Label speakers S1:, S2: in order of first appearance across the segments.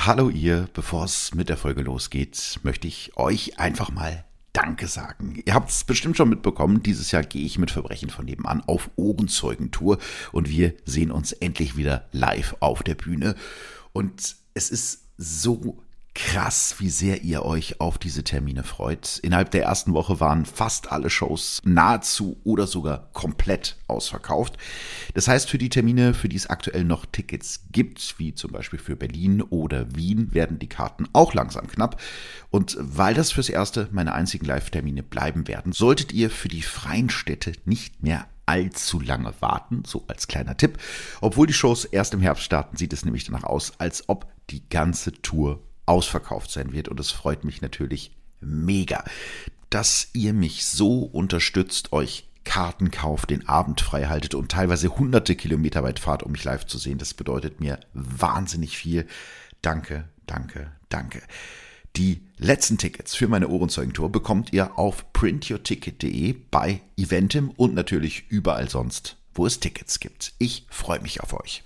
S1: Hallo ihr, bevor es mit der Folge losgeht, möchte ich euch einfach mal Danke sagen. Ihr habt es bestimmt schon mitbekommen, dieses Jahr gehe ich mit Verbrechen von nebenan auf Ohrenzeugentour und wir sehen uns endlich wieder live auf der Bühne. Und es ist so krass, wie sehr ihr euch auf diese Termine freut. Innerhalb der ersten Woche waren fast alle Shows nahezu oder sogar komplett ausverkauft. Das heißt, für die Termine, für die es aktuell noch Tickets gibt, wie zum Beispiel für Berlin oder Wien, werden die Karten auch langsam knapp. Und weil das fürs Erste meine einzigen Live-Termine bleiben werden, solltet ihr für die freien Städte nicht mehr allzu lange warten, so als kleiner Tipp. Obwohl die Shows erst im Herbst starten, sieht es nämlich danach aus, als ob die ganze Tour ausverkauft sein wird, und es freut mich natürlich mega, dass ihr mich so unterstützt, euch Karten kauft, den Abend frei haltet und teilweise hunderte Kilometer weit fahrt, um mich live zu sehen. Das bedeutet mir wahnsinnig viel. Danke, danke, danke. Die letzten Tickets für meine Ohrenzeugentour bekommt ihr auf printyourticket.de, bei Eventim und natürlich überall sonst, wo es Tickets gibt. Ich freue mich auf euch.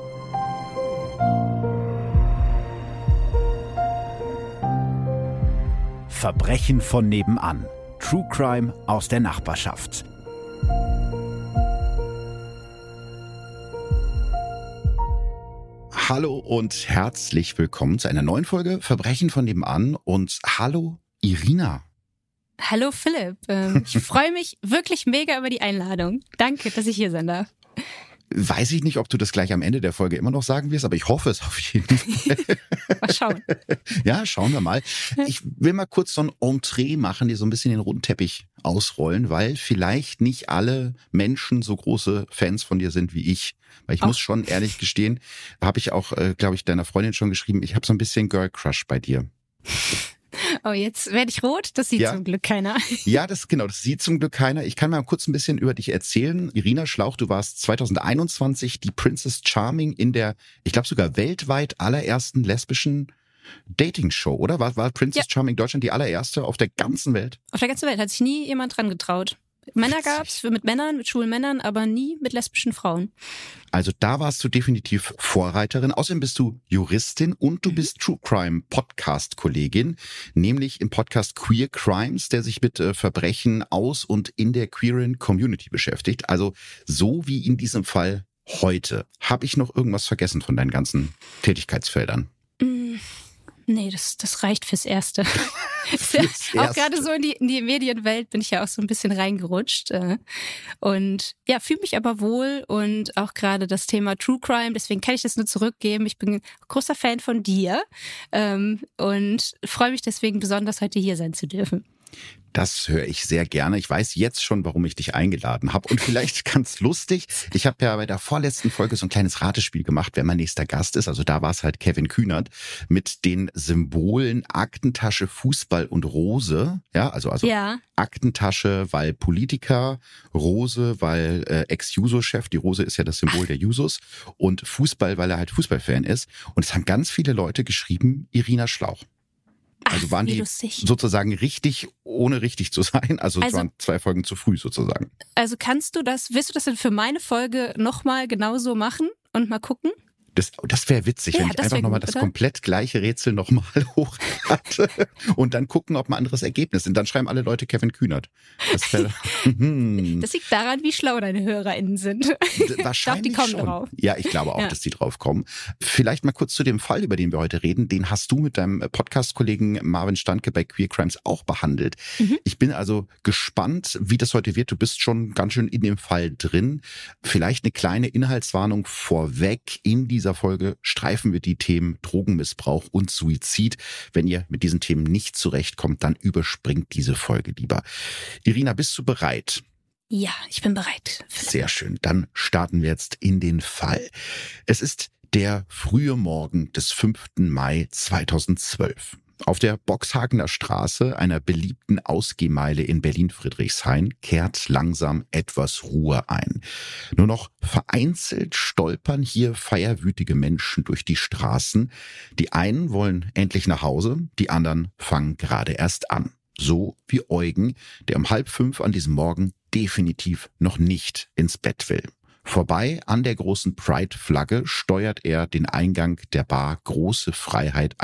S2: Verbrechen von nebenan. True Crime aus der Nachbarschaft.
S1: Hallo und herzlich willkommen zu einer neuen Folge Verbrechen von nebenan und hallo Irina.
S3: Hallo Philipp, ich freue mich wirklich mega über die Einladung. Danke, dass ich hier sein darf.
S1: Weiß ich nicht, ob du das gleich am Ende der Folge immer noch sagen wirst, aber ich hoffe es auf jeden Fall.
S3: Mal schauen.
S1: Ja, schauen wir mal. Ich will mal kurz so ein Entree machen, die so ein bisschen den roten Teppich ausrollen, weil vielleicht nicht alle Menschen so große Fans von dir sind wie ich. Weil ich muss schon ehrlich gestehen, habe ich auch, glaube ich, deiner Freundin schon geschrieben, ich habe so ein bisschen Girl Crush bei dir.
S3: Oh, jetzt werde ich rot. Das sieht zum Glück keiner.
S1: Ja, das sieht zum Glück keiner. Ich kann mal kurz ein bisschen über dich erzählen. Irina Schlauch, du warst 2021 die Princess Charming in der, ich glaube sogar weltweit allerersten lesbischen Dating-Show, oder? War Princess Charming Deutschland die allererste auf der ganzen Welt?
S3: Auf der ganzen Welt hat sich nie jemand dran getraut. Männer gab's, mit Männern, mit schwulen Männern, aber nie mit lesbischen Frauen.
S1: Also da warst du definitiv Vorreiterin. Außerdem bist du Juristin und du bist True Crime Podcast-Kollegin, nämlich im Podcast Queer Crimes, der sich mit Verbrechen aus und in der queeren Community beschäftigt. Also so wie in diesem Fall heute. Habe ich noch irgendwas vergessen von deinen ganzen Tätigkeitsfeldern?
S3: Nee, das reicht fürs Erste. Auch gerade so in die Medienwelt bin ich ja auch so ein bisschen reingerutscht. Und ja, fühle mich aber wohl, und auch gerade das Thema True Crime, deswegen kann ich das nur zurückgeben. Ich bin ein großer Fan von dir und freue mich deswegen besonders, heute hier sein zu dürfen.
S1: Das höre ich sehr gerne. Ich weiß jetzt schon, warum ich dich eingeladen habe. Und vielleicht ganz lustig, ich habe ja bei der vorletzten Folge so ein kleines Ratespiel gemacht, wer mein nächster Gast ist. Also da war es halt Kevin Kühnert mit den Symbolen Aktentasche, Fußball und Rose. Ja, also ja. Aktentasche, weil Politiker, Rose, weil Ex-Juso-Chef, die Rose ist ja das Symbol der Jusos, und Fußball, weil er halt Fußballfan ist. Und es haben ganz viele Leute geschrieben, Irina Schlauch. Also waren die sozusagen richtig, ohne richtig zu sein? Also es waren 2 Folgen zu früh sozusagen.
S3: Also willst du das denn für meine Folge nochmal genauso machen und mal gucken?
S1: Das wäre witzig, wenn ich einfach nochmal das komplett gleiche Rätsel nochmal hochlade und dann gucken, ob ein anderes Ergebnis ist. Und dann schreiben alle Leute Kevin Kühnert. Das
S3: liegt daran, wie schlau deine HörerInnen sind.
S1: Wahrscheinlich
S3: ich glaube, die kommen
S1: schon.
S3: drauf.
S1: Ja, ich glaube auch, dass die drauf kommen. Vielleicht mal kurz zu dem Fall, über den wir heute reden. Den hast du mit deinem Podcast-Kollegen Marvin Standke bei Queer Crimes auch behandelt. Ich bin also gespannt, wie das heute wird. Du bist schon ganz schön in dem Fall drin. Vielleicht eine kleine Inhaltswarnung vorweg. In dieser Folge streifen wir die Themen Drogenmissbrauch und Suizid. Wenn ihr mit diesen Themen nicht zurechtkommt, dann überspringt diese Folge lieber. Irina, bist du bereit?
S3: Ja, ich bin bereit.
S1: Sehr schön. Dann starten wir jetzt in den Fall. Es ist der frühe Morgen des 5. Mai 2012. Auf der Boxhagener Straße, einer beliebten Ausgehmeile in Berlin-Friedrichshain, kehrt langsam etwas Ruhe ein. Nur noch vereinzelt stolpern hier feierwütige Menschen durch die Straßen. Die einen wollen endlich nach Hause, die anderen fangen gerade erst an. So wie Eugen, der um 4:30 an diesem Morgen definitiv noch nicht ins Bett will. Vorbei an der großen Pride-Flagge steuert er den Eingang der Bar Große Freiheit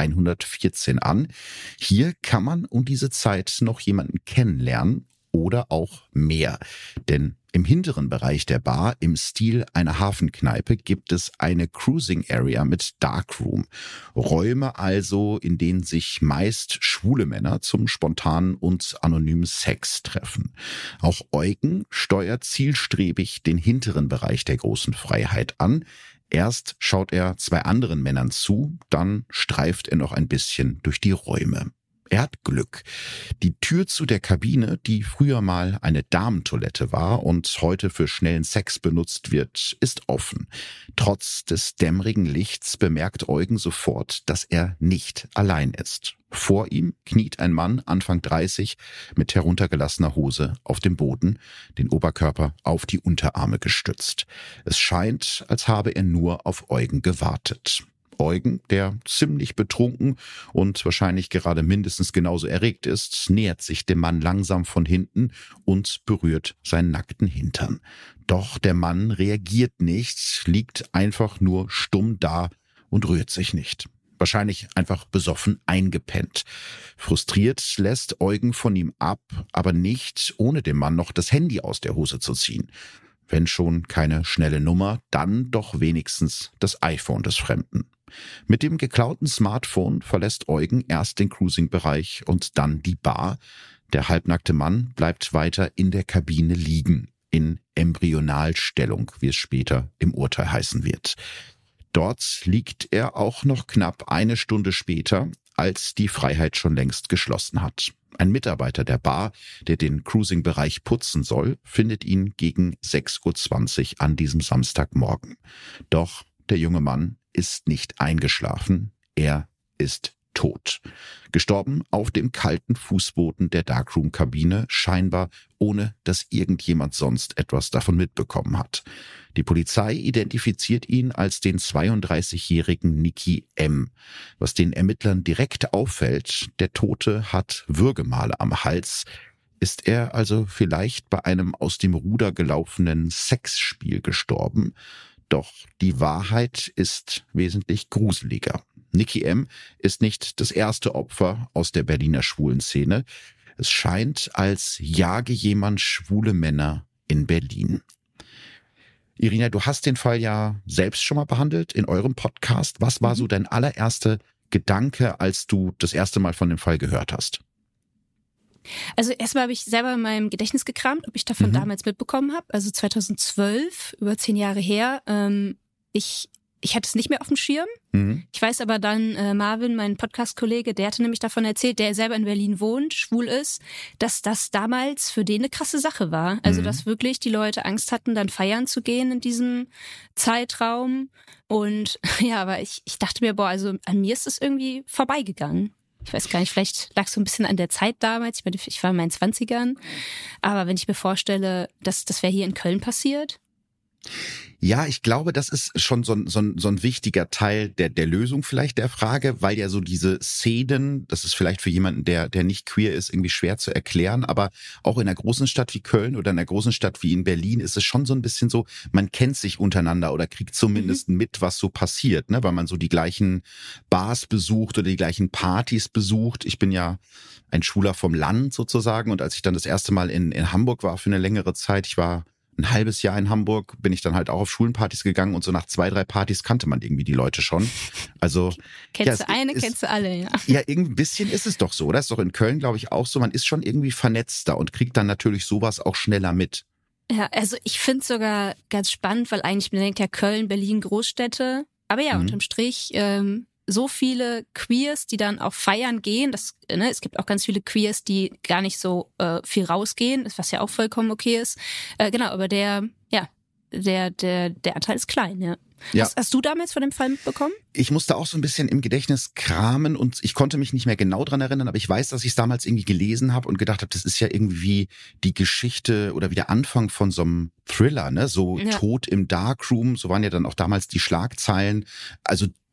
S1: 114 an. Hier kann man um diese Zeit noch jemanden kennenlernen oder auch mehr. Denn im hinteren Bereich der Bar, im Stil einer Hafenkneipe, gibt es eine Cruising Area mit Darkroom. Räume also, in denen sich meist schwule Männer zum spontanen und anonymen Sex treffen. Auch Eugen steuert zielstrebig den hinteren Bereich der Großen Freiheit an. Erst schaut er 2 anderen Männern zu, dann streift er noch ein bisschen durch die Räume. Er hat Glück. Die Tür zu der Kabine, die früher mal eine Damentoilette war und heute für schnellen Sex benutzt wird, ist offen. Trotz des dämmerigen Lichts bemerkt Eugen sofort, dass er nicht allein ist. Vor ihm kniet ein Mann, Anfang 30, mit heruntergelassener Hose auf dem Boden, den Oberkörper auf die Unterarme gestützt. Es scheint, als habe er nur auf Eugen gewartet. Eugen, der ziemlich betrunken und wahrscheinlich gerade mindestens genauso erregt ist, nähert sich dem Mann langsam von hinten und berührt seinen nackten Hintern. Doch der Mann reagiert nicht, liegt einfach nur stumm da und rührt sich nicht. Wahrscheinlich einfach besoffen eingepennt. Frustriert lässt Eugen von ihm ab, aber nicht, ohne dem Mann noch das Handy aus der Hose zu ziehen. Wenn schon keine schnelle Nummer, dann doch wenigstens das iPhone des Fremden. Mit dem geklauten Smartphone verlässt Eugen erst den Cruising-Bereich und dann die Bar. Der halbnackte Mann bleibt weiter in der Kabine liegen, in Embryonalstellung, wie es später im Urteil heißen wird. Dort liegt er auch noch knapp eine Stunde später, als die Freiheit schon längst geschlossen hat. Ein Mitarbeiter der Bar, der den Cruising-Bereich putzen soll, findet ihn gegen 6:20 Uhr an diesem Samstagmorgen. Doch der junge Mann ist nicht eingeschlafen, er ist tot. Gestorben auf dem kalten Fußboden der Darkroom-Kabine, scheinbar ohne dass irgendjemand sonst etwas davon mitbekommen hat. Die Polizei identifiziert ihn als den 32-jährigen Nicky M. Was den Ermittlern direkt auffällt, der Tote hat Würgemale am Hals. Ist er also vielleicht bei einem aus dem Ruder gelaufenen Sexspiel gestorben? Doch die Wahrheit ist wesentlich gruseliger. Nicky M. ist nicht das erste Opfer aus der Berliner Schwulenszene. Es scheint, als jage jemand schwule Männer in Berlin. Irina, du hast den Fall ja selbst schon mal behandelt in eurem Podcast. Was war so dein allererster Gedanke, als du das erste Mal von dem Fall gehört hast?
S3: Also erstmal habe ich selber in meinem Gedächtnis gekramt, ob ich davon damals mitbekommen habe. Also 2012, über 10 Jahre her. Ich hatte es nicht mehr auf dem Schirm. Ich weiß aber dann, Marvin, mein Podcast-Kollege, der hatte nämlich davon erzählt, der selber in Berlin wohnt, schwul ist, dass das damals für den eine krasse Sache war. Also dass wirklich die Leute Angst hatten, dann feiern zu gehen in diesem Zeitraum. Und ja, aber ich dachte mir, also an mir ist es irgendwie vorbeigegangen. Ich weiß gar nicht, vielleicht lag es so ein bisschen an der Zeit damals. Ich war in meinen 20ern. Aber wenn ich mir vorstelle, das wäre hier in Köln passiert.
S1: Ja, ich glaube, das ist schon so ein wichtiger Teil der Lösung vielleicht der Frage, weil ja so diese Szenen, das ist vielleicht für jemanden, der nicht queer ist, irgendwie schwer zu erklären, aber auch in einer großen Stadt wie Köln oder in einer großen Stadt wie in Berlin ist es schon so ein bisschen so, man kennt sich untereinander oder kriegt zumindest mit, was so passiert, ne, weil man so die gleichen Bars besucht oder die gleichen Partys besucht. Ich bin ja ein Schwuler vom Land sozusagen und als ich dann das erste Mal in Hamburg war für eine längere Zeit, ich war ein halbes Jahr in Hamburg, bin ich dann halt auch auf Schulenpartys gegangen und so nach 2, 3 Partys kannte man irgendwie die Leute schon. Also
S3: kennst du eine, kennst du alle, ja.
S1: Ja, irgendwie ein bisschen ist es doch so, oder? Ist doch in Köln, glaube ich, auch so. Man ist schon irgendwie vernetzter und kriegt dann natürlich sowas auch schneller mit.
S3: Ja, also ich finde es sogar ganz spannend, weil eigentlich man denkt ja Köln, Berlin, Großstädte. Aber ja, unterm Strich so viele Queers, die dann auch feiern gehen. Es gibt auch ganz viele Queers, die gar nicht so viel rausgehen, was ja auch vollkommen okay ist. Genau, aber der Anteil ist klein, ja. Ja. Hast du damals von dem Fall mitbekommen?
S1: Ich musste auch so ein bisschen im Gedächtnis kramen und ich konnte mich nicht mehr genau dran erinnern, aber ich weiß, dass ich es damals irgendwie gelesen habe und gedacht habe, das ist ja irgendwie die Geschichte oder wie der Anfang von so einem Thriller, ne? So Tod im Darkroom, so waren ja dann auch damals die Schlagzeilen. Also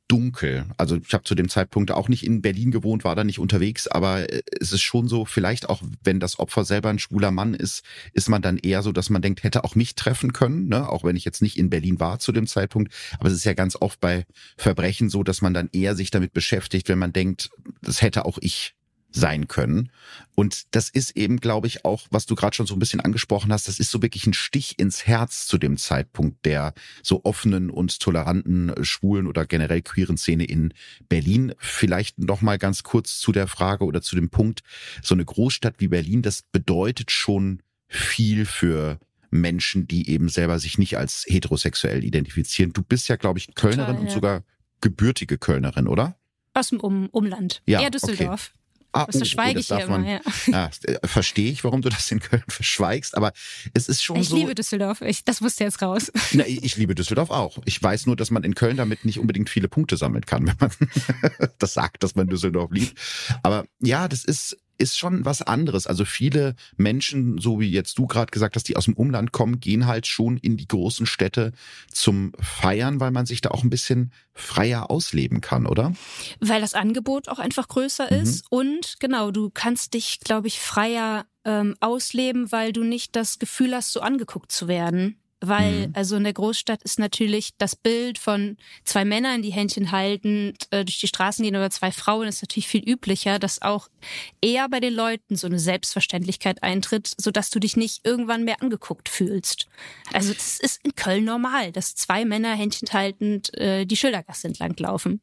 S1: dunkel. Also ich habe zu dem Zeitpunkt auch nicht in Berlin gewohnt, war da nicht unterwegs, aber es ist schon so, vielleicht auch, wenn das Opfer selber ein schwuler Mann ist man dann eher so, dass man denkt, hätte auch mich treffen können, ne? Auch wenn ich jetzt nicht in Berlin war zu dem Zeitpunkt. Aber es ist ja ganz oft bei Verbrechen so, dass man dann eher sich damit beschäftigt, wenn man denkt, das hätte auch ich sein können. Und das ist eben, glaube ich, auch, was du gerade schon so ein bisschen angesprochen hast, das ist so wirklich ein Stich ins Herz zu dem Zeitpunkt der so offenen und toleranten schwulen oder generell queeren Szene in Berlin. Vielleicht noch mal ganz kurz zu der Frage oder zu dem Punkt, so eine Großstadt wie Berlin, das bedeutet schon viel für Menschen, die eben selber sich nicht als heterosexuell identifizieren. Du bist ja, glaube ich, Kölnerin und sogar gebürtige Kölnerin, oder?
S3: Aus dem Umland.
S1: Ja,
S3: eher Düsseldorf.
S1: Okay.
S3: Das verschweige ich hier immer, ja.
S1: Ja, verstehe ich, warum du das in Köln verschweigst, aber es ist schon so...
S3: Ich liebe Düsseldorf, das musste jetzt raus.
S1: Na, ich liebe Düsseldorf auch. Ich weiß nur, dass man in Köln damit nicht unbedingt viele Punkte sammeln kann, wenn man das sagt, dass man Düsseldorf liebt. Aber ja, das ist schon was anderes. Also viele Menschen, so wie jetzt du gerade gesagt hast, die aus dem Umland kommen, gehen halt schon in die großen Städte zum Feiern, weil man sich da auch ein bisschen freier ausleben kann, oder?
S3: Weil das Angebot auch einfach größer ist und genau, du kannst dich, glaube ich, freier ausleben, weil du nicht das Gefühl hast, so angeguckt zu werden. Weil, also in der Großstadt ist natürlich das Bild von zwei Männern, die Händchen haltend durch die Straßen gehen oder zwei Frauen, ist natürlich viel üblicher, dass auch eher bei den Leuten so eine Selbstverständlichkeit eintritt, sodass du dich nicht irgendwann mehr angeguckt fühlst. Also das ist in Köln normal, dass zwei Männer Händchen haltend die Schildergasse entlang laufen.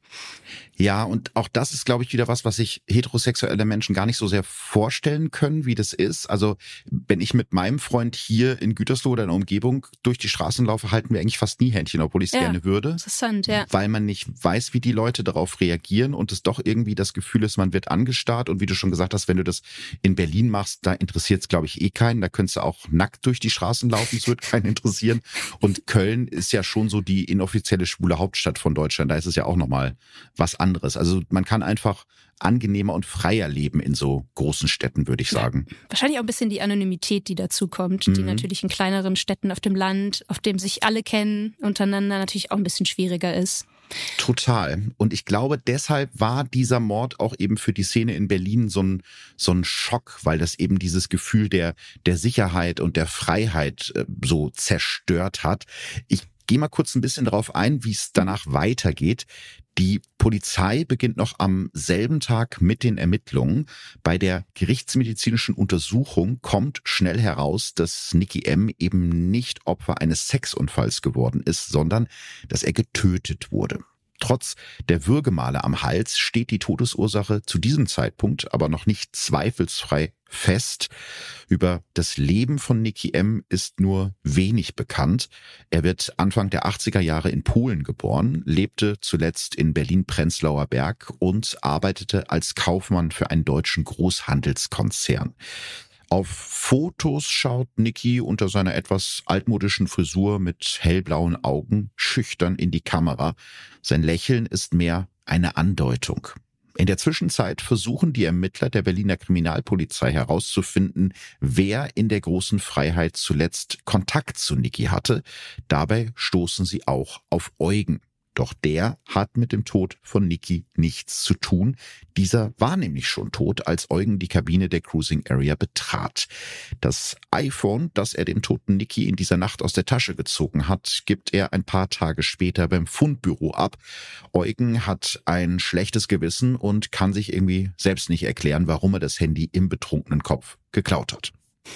S1: Ja, und auch das ist, glaube ich, wieder was sich heterosexuelle Menschen gar nicht so sehr vorstellen können, wie das ist. Also wenn ich mit meinem Freund hier in Gütersloh oder in der Umgebung durch die Straßen laufe, halten wir eigentlich fast nie Händchen, obwohl ich es gerne würde.
S3: Interessant, ja.
S1: Weil man nicht weiß, wie die Leute darauf reagieren und es doch irgendwie das Gefühl ist, man wird angestarrt. Und wie du schon gesagt hast, wenn du das in Berlin machst, da interessiert es, glaube ich, eh keinen. Da könntest du auch nackt durch die Straßen laufen, es wird keinen interessieren. Und Köln ist ja schon so die inoffizielle schwule Hauptstadt von Deutschland. Da ist es ja auch nochmal was anderes. Also man kann einfach angenehmer und freier leben in so großen Städten, würde ich sagen.
S3: Ja, wahrscheinlich auch ein bisschen die Anonymität, die dazu kommt, die natürlich in kleineren Städten auf dem Land, auf dem sich alle kennen, untereinander natürlich auch ein bisschen schwieriger ist.
S1: Total. Und ich glaube, deshalb war dieser Mord auch eben für die Szene in Berlin so ein Schock, weil das eben dieses Gefühl der Sicherheit und der Freiheit so zerstört hat. Ich gehe mal kurz ein bisschen darauf ein, wie es danach weitergeht. Die Polizei beginnt noch am selben Tag mit den Ermittlungen. Bei der gerichtsmedizinischen Untersuchung kommt schnell heraus, dass Nicky M. eben nicht Opfer eines Sexunfalls geworden ist, sondern dass er getötet wurde. Trotz der Würgemale am Hals steht die Todesursache zu diesem Zeitpunkt aber noch nicht zweifelsfrei fest. Über das Leben von Nicky M. ist nur wenig bekannt. Er wird Anfang der 80er Jahre in Polen geboren, lebte zuletzt in Berlin-Prenzlauer Berg und arbeitete als Kaufmann für einen deutschen Großhandelskonzern. Auf Fotos schaut Nicky unter seiner etwas altmodischen Frisur mit hellblauen Augen schüchtern in die Kamera. Sein Lächeln ist mehr eine Andeutung. In der Zwischenzeit versuchen die Ermittler der Berliner Kriminalpolizei herauszufinden, wer in der großen Freiheit zuletzt Kontakt zu Nicky hatte. Dabei stoßen sie auch auf Eugen. Doch der hat mit dem Tod von Nicky nichts zu tun. Dieser war nämlich schon tot, als Eugen die Kabine der Cruising Area betrat. Das iPhone, das er dem toten Nicky in dieser Nacht aus der Tasche gezogen hat, gibt er ein paar Tage später beim Fundbüro ab. Eugen hat ein schlechtes Gewissen und kann sich irgendwie selbst nicht erklären, warum er das Handy im betrunkenen Kopf geklaut hat.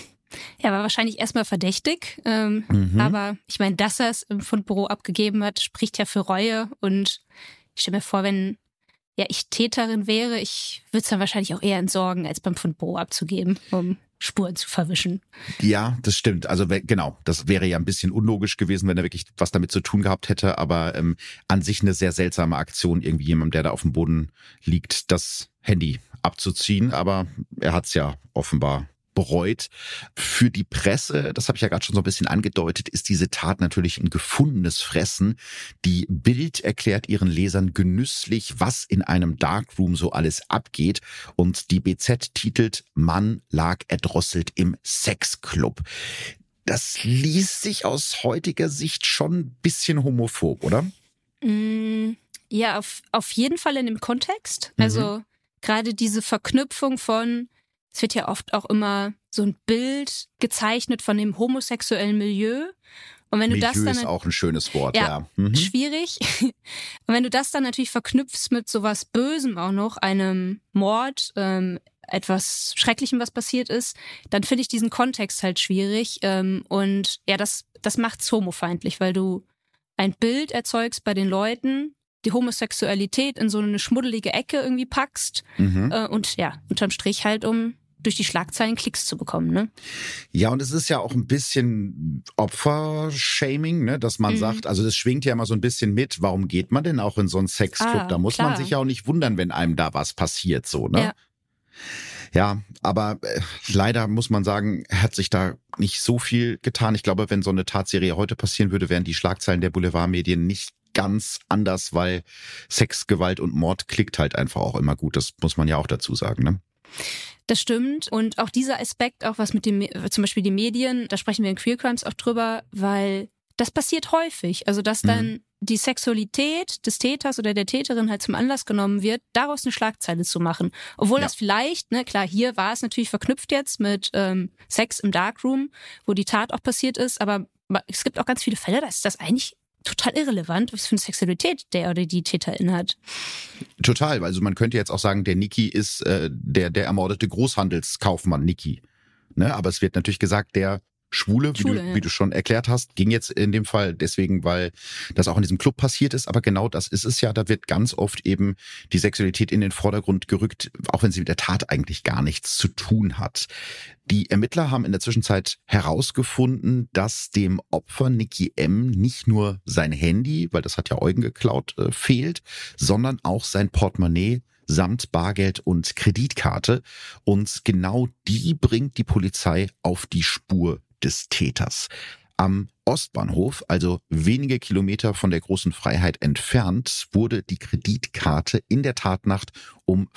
S3: Er war wahrscheinlich erstmal verdächtig, aber ich meine, dass er es im Fundbüro abgegeben hat, spricht ja für Reue. Und ich stelle mir vor, wenn ich Täterin wäre, ich würde es dann wahrscheinlich auch eher entsorgen, als beim Fundbüro abzugeben, um Spuren zu verwischen.
S1: Ja, das stimmt. Also genau, das wäre ja ein bisschen unlogisch gewesen, wenn er wirklich was damit zu tun gehabt hätte. Aber an sich eine sehr seltsame Aktion, irgendwie jemand, der da auf dem Boden liegt, das Handy abzuziehen. Aber er hat es ja offenbar bereut. Für die Presse, das habe ich ja gerade schon so ein bisschen angedeutet, ist diese Tat natürlich ein gefundenes Fressen. Die Bild erklärt ihren Lesern genüsslich, was in einem Darkroom so alles abgeht. Und die BZ titelt: Mann lag erdrosselt im Sexclub. Das liest sich aus heutiger Sicht schon ein bisschen homophob, oder?
S3: Ja, auf jeden Fall in dem Kontext. Also gerade diese Verknüpfung von, es wird ja oft auch immer so ein Bild gezeichnet von dem homosexuellen Milieu. Und wenn du
S1: Milieu
S3: das dann
S1: ist auch ein schönes Wort, ja.
S3: Schwierig. Und wenn du das dann natürlich verknüpfst mit sowas Bösem auch noch, einem Mord, etwas Schrecklichem, was passiert ist, dann finde ich diesen Kontext halt schwierig. Und ja, das macht's homofeindlich, weil du ein Bild erzeugst bei den Leuten, die Homosexualität in so eine schmuddelige Ecke irgendwie packst und ja, unterm Strich halt, um durch die Schlagzeilen Klicks zu bekommen, ne?
S1: Ja, und es ist ja auch ein bisschen Opfershaming, ne, dass man sagt, also das schwingt ja immer so ein bisschen mit, warum geht man denn auch in so einen Sexclub? Da muss man sich ja auch nicht wundern, wenn einem da was passiert, so, ne? Ja, aber leider muss man sagen, hat sich da nicht so viel getan. Ich glaube, wenn so eine Tatserie heute passieren würde, wären die Schlagzeilen der Boulevardmedien nicht ganz anders, weil Sex, Gewalt und Mord klickt halt einfach auch immer gut. Das muss man ja auch dazu sagen, ne?
S3: Das stimmt. Und auch dieser Aspekt, auch was mit dem, zum Beispiel die Medien, da sprechen wir in Queer Crimes auch drüber, weil das passiert häufig. Also, dass dann die Sexualität des Täters oder der Täterin halt zum Anlass genommen wird, daraus eine Schlagzeile zu machen. Obwohl das vielleicht, ne, klar, hier war es natürlich verknüpft jetzt mit Sex im Darkroom, wo die Tat auch passiert ist, aber es gibt auch ganz viele Fälle, da ist das eigentlich total irrelevant, was für eine Sexualität der oder die Täterin hat.
S1: Total, also man könnte jetzt auch sagen, der Niki ist der ermordete Großhandelskaufmann Niki. Ne? Aber es wird natürlich gesagt, der Schwule, wie du schon erklärt hast, ging jetzt in dem Fall deswegen, weil das auch in diesem Club passiert ist. Aber genau das ist es ja. Da wird ganz oft eben die Sexualität in den Vordergrund gerückt, auch wenn sie mit der Tat eigentlich gar nichts zu tun hat. Die Ermittler haben in der Zwischenzeit herausgefunden, dass dem Opfer Niki M. nicht nur sein Handy, weil das hat ja Eugen geklaut, fehlt, sondern auch sein Portemonnaie samt Bargeld und Kreditkarte. Und genau die bringt die Polizei auf die Spur des Täters. Am Ostbahnhof, also wenige Kilometer von der Großen Freiheit entfernt, wurde die Kreditkarte in der Tatnacht um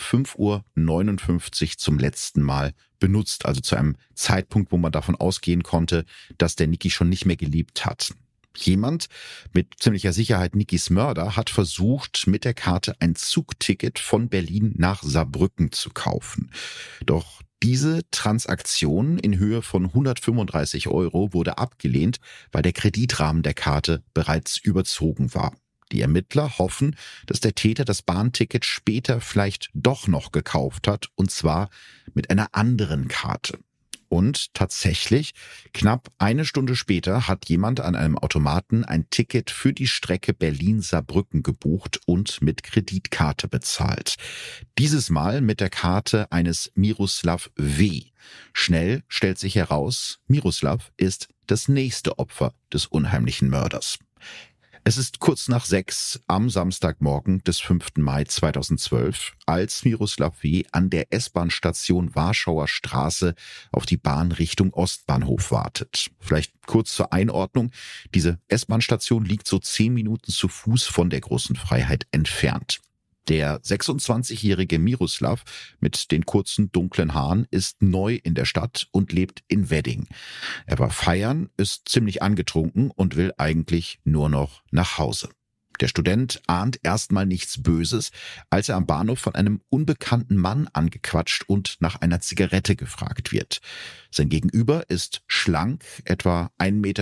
S1: 5:59 Uhr zum letzten Mal benutzt. Also zu einem Zeitpunkt, wo man davon ausgehen konnte, dass der Niki schon nicht mehr gelebt hat. Jemand mit ziemlicher Sicherheit Nikis Mörder hat versucht, mit der Karte ein Zugticket von Berlin nach Saarbrücken zu kaufen. Doch diese Transaktion in Höhe von 135 € wurde abgelehnt, weil der Kreditrahmen der Karte bereits überzogen war. Die Ermittler hoffen, dass der Täter das Bahnticket später vielleicht doch noch gekauft hat, und zwar mit einer anderen Karte. Und tatsächlich, knapp eine Stunde später hat jemand an einem Automaten ein Ticket für die Strecke Berlin-Saarbrücken gebucht und mit Kreditkarte bezahlt. Dieses Mal mit der Karte eines Miroslav W. Schnell stellt sich heraus, Miroslav ist das nächste Opfer des unheimlichen Mörders. Es ist kurz nach 6 am Samstagmorgen des 5. Mai 2012, als Miroslav W. an der S-Bahn-Station Warschauer Straße auf die Bahn Richtung Ostbahnhof wartet. Vielleicht kurz zur Einordnung. Diese S-Bahn-Station liegt so 10 Minuten zu Fuß von der Großen Freiheit entfernt. Der 26-jährige Miroslav mit den kurzen, dunklen Haaren ist neu in der Stadt und lebt in Wedding. Er war feiern, ist ziemlich angetrunken und will eigentlich nur noch nach Hause. Der Student ahnt erstmal nichts Böses, als er am Bahnhof von einem unbekannten Mann angequatscht und nach einer Zigarette gefragt wird. Sein Gegenüber ist schlank, etwa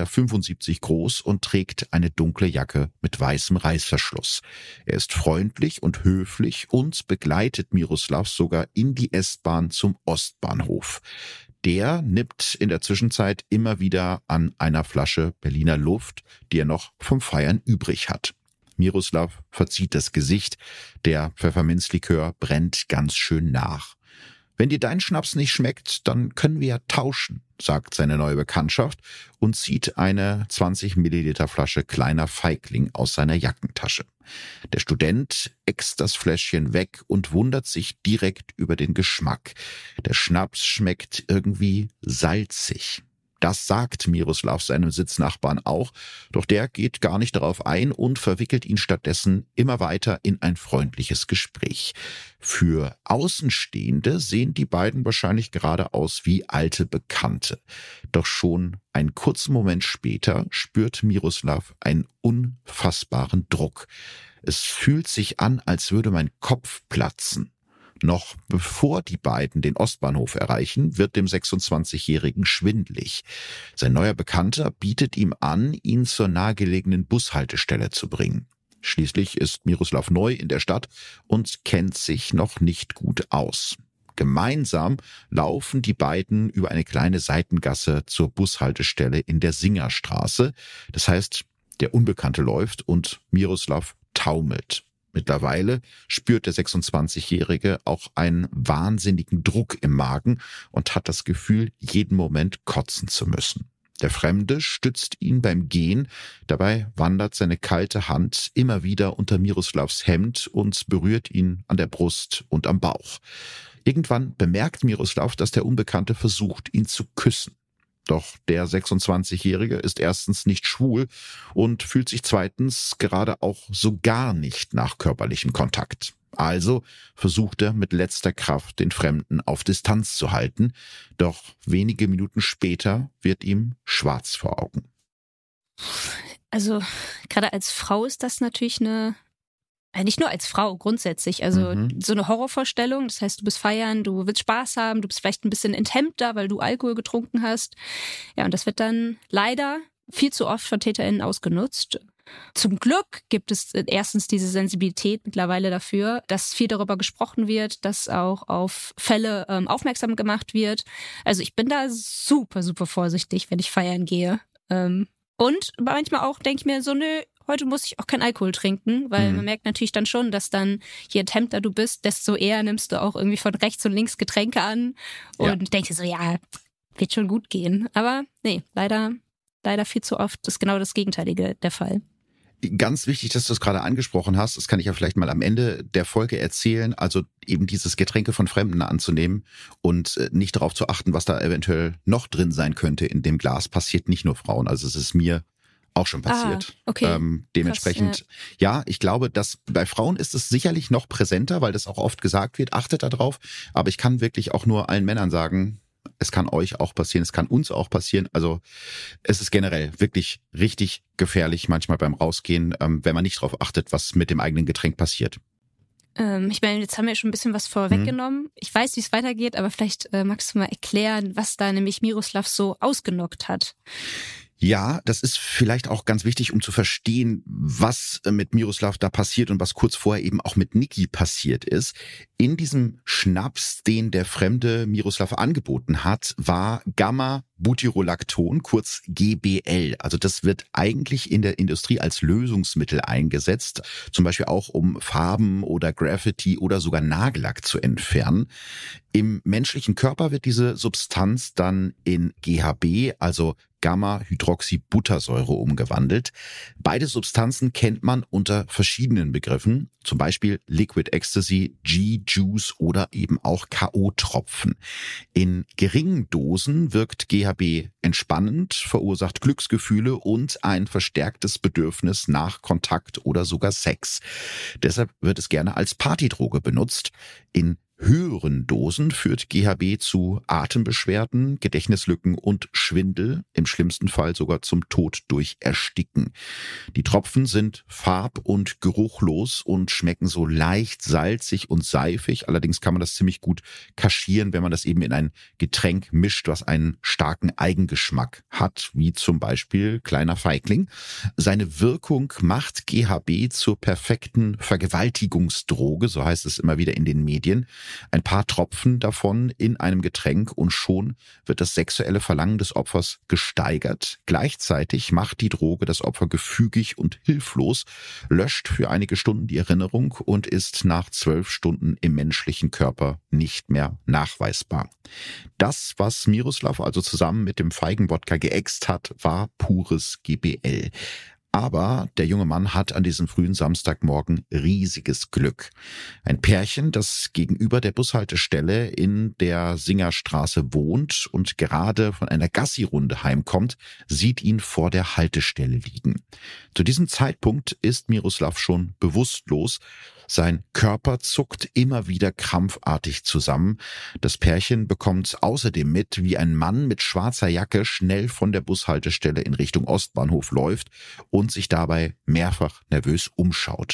S1: 1,75 Meter groß und trägt eine dunkle Jacke mit weißem Reißverschluss. Er ist freundlich und höflich und begleitet Miroslav sogar in die S-Bahn zum Ostbahnhof. Der nippt in der Zwischenzeit immer wieder an einer Flasche Berliner Luft, die er noch vom Feiern übrig hat. Miroslav verzieht das Gesicht, der Pfefferminzlikör brennt ganz schön nach. Wenn dir dein Schnaps nicht schmeckt, dann können wir ja tauschen, sagt seine neue Bekanntschaft und zieht eine 20 Milliliter Flasche Kleiner Feigling aus seiner Jackentasche. Der Student äxt das Fläschchen weg und wundert sich direkt über den Geschmack. Der Schnaps schmeckt irgendwie salzig. Das sagt Miroslav seinem Sitznachbarn auch, doch der geht gar nicht darauf ein und verwickelt ihn stattdessen immer weiter in ein freundliches Gespräch. Für Außenstehende sehen die beiden wahrscheinlich gerade aus wie alte Bekannte. Doch schon einen kurzen Moment später spürt Miroslav einen unfassbaren Druck. Es fühlt sich an, als würde mein Kopf platzen. Noch bevor die beiden den Ostbahnhof erreichen, wird dem 26-Jährigen schwindelig. Sein neuer Bekannter bietet ihm an, ihn zur nahegelegenen Bushaltestelle zu bringen. Schließlich ist Miroslav neu in der Stadt und kennt sich noch nicht gut aus. Gemeinsam laufen die beiden über eine kleine Seitengasse zur Bushaltestelle in der Singerstraße. Das heißt, der Unbekannte läuft und Miroslav taumelt. Mittlerweile spürt der 26-Jährige auch einen wahnsinnigen Druck im Magen und hat das Gefühl, jeden Moment kotzen zu müssen. Der Fremde stützt ihn beim Gehen, dabei wandert seine kalte Hand immer wieder unter Miroslavs Hemd und berührt ihn an der Brust und am Bauch. Irgendwann bemerkt Miroslav, dass der Unbekannte versucht, ihn zu küssen. Doch der 26-Jährige ist erstens nicht schwul und fühlt sich zweitens gerade auch so gar nicht nach körperlichem Kontakt. Also versucht er mit letzter Kraft, den Fremden auf Distanz zu halten. Doch wenige Minuten später wird ihm schwarz vor Augen.
S3: Also gerade als Frau ist das natürlich nicht nur als Frau, grundsätzlich, also so eine Horrorvorstellung. Das heißt, du bist feiern, du willst Spaß haben, du bist vielleicht ein bisschen enthemmter, weil du Alkohol getrunken hast. Ja, und das wird dann leider viel zu oft von TäterInnen ausgenutzt. Zum Glück gibt es erstens diese Sensibilität mittlerweile dafür, dass viel darüber gesprochen wird, dass auch auf Fälle aufmerksam gemacht wird. Also ich bin da super, super vorsichtig, wenn ich feiern gehe. Und manchmal auch denke ich mir so, nö, heute muss ich auch keinen Alkohol trinken, weil man merkt natürlich dann schon, dass dann, je enthemmter du bist, desto eher nimmst du auch irgendwie von rechts und links Getränke an und denkst dir so, ja, wird schon gut gehen. Aber nee, leider viel zu oft ist genau das Gegenteilige der Fall.
S1: Ganz wichtig, dass du es gerade angesprochen hast, das kann ich ja vielleicht mal am Ende der Folge erzählen, also eben dieses Getränke von Fremden anzunehmen und nicht darauf zu achten, was da eventuell noch drin sein könnte in dem Glas, passiert nicht nur Frauen, also es ist mir auch schon passiert.
S3: Okay.
S1: Dementsprechend, krass, ja, ich glaube, dass bei Frauen ist es sicherlich noch präsenter, weil das auch oft gesagt wird, achtet da drauf, aber ich kann wirklich auch nur allen Männern sagen, es kann euch auch passieren, es kann uns auch passieren. Also es ist generell wirklich richtig gefährlich manchmal beim Rausgehen, wenn man nicht darauf achtet, was mit dem eigenen Getränk passiert.
S3: Ich meine, jetzt haben wir schon ein bisschen was vorweggenommen. Ich weiß, wie es weitergeht, aber vielleicht magst du mal erklären, was da nämlich Miroslav so ausgenockt hat.
S1: Ja, das ist vielleicht auch ganz wichtig, um zu verstehen, was mit Miroslav da passiert und was kurz vorher eben auch mit Niki passiert ist. In diesem Schnaps, den der Fremde Miroslav angeboten hat, war Gamma-Butyrolacton, kurz GBL. Also das wird eigentlich in der Industrie als Lösungsmittel eingesetzt, zum Beispiel auch um Farben oder Graffiti oder sogar Nagellack zu entfernen. Im menschlichen Körper wird diese Substanz dann in GHB, also Gamma-Hydroxybuttersäure, umgewandelt. Beide Substanzen kennt man unter verschiedenen Begriffen, zum Beispiel Liquid Ecstasy, G-Juice oder eben auch K.O.-Tropfen. In geringen Dosen wirkt GHB entspannend, verursacht Glücksgefühle und ein verstärktes Bedürfnis nach Kontakt oder sogar Sex. Deshalb wird es gerne als Partydroge benutzt. In höheren Dosen führt GHB zu Atembeschwerden, Gedächtnislücken und Schwindel, im schlimmsten Fall sogar zum Tod durch Ersticken. Die Tropfen sind farb- und geruchlos und schmecken so leicht salzig und seifig. Allerdings kann man das ziemlich gut kaschieren, wenn man das eben in ein Getränk mischt, was einen starken Eigengeschmack hat, wie zum Beispiel kleiner Feigling. Seine Wirkung macht GHB zur perfekten Vergewaltigungsdroge, so heißt es immer wieder in den Medien. Ein paar Tropfen davon in einem Getränk und schon wird das sexuelle Verlangen des Opfers gesteigert. Gleichzeitig macht die Droge das Opfer gefügig und hilflos, löscht für einige Stunden die Erinnerung und ist nach 12 Stunden im menschlichen Körper nicht mehr nachweisbar. Das, was Miroslav also zusammen mit dem Feigenwodka geäxt hat, war pures GBL. Aber der junge Mann hat an diesem frühen Samstagmorgen riesiges Glück. Ein Pärchen, das gegenüber der Bushaltestelle in der Singerstraße wohnt und gerade von einer Gassi-Runde heimkommt, sieht ihn vor der Haltestelle liegen. Zu diesem Zeitpunkt ist Miroslav schon bewusstlos. Sein Körper zuckt immer wieder krampfartig zusammen. Das Pärchen bekommt außerdem mit, wie ein Mann mit schwarzer Jacke schnell von der Bushaltestelle in Richtung Ostbahnhof läuft und sich dabei mehrfach nervös umschaut.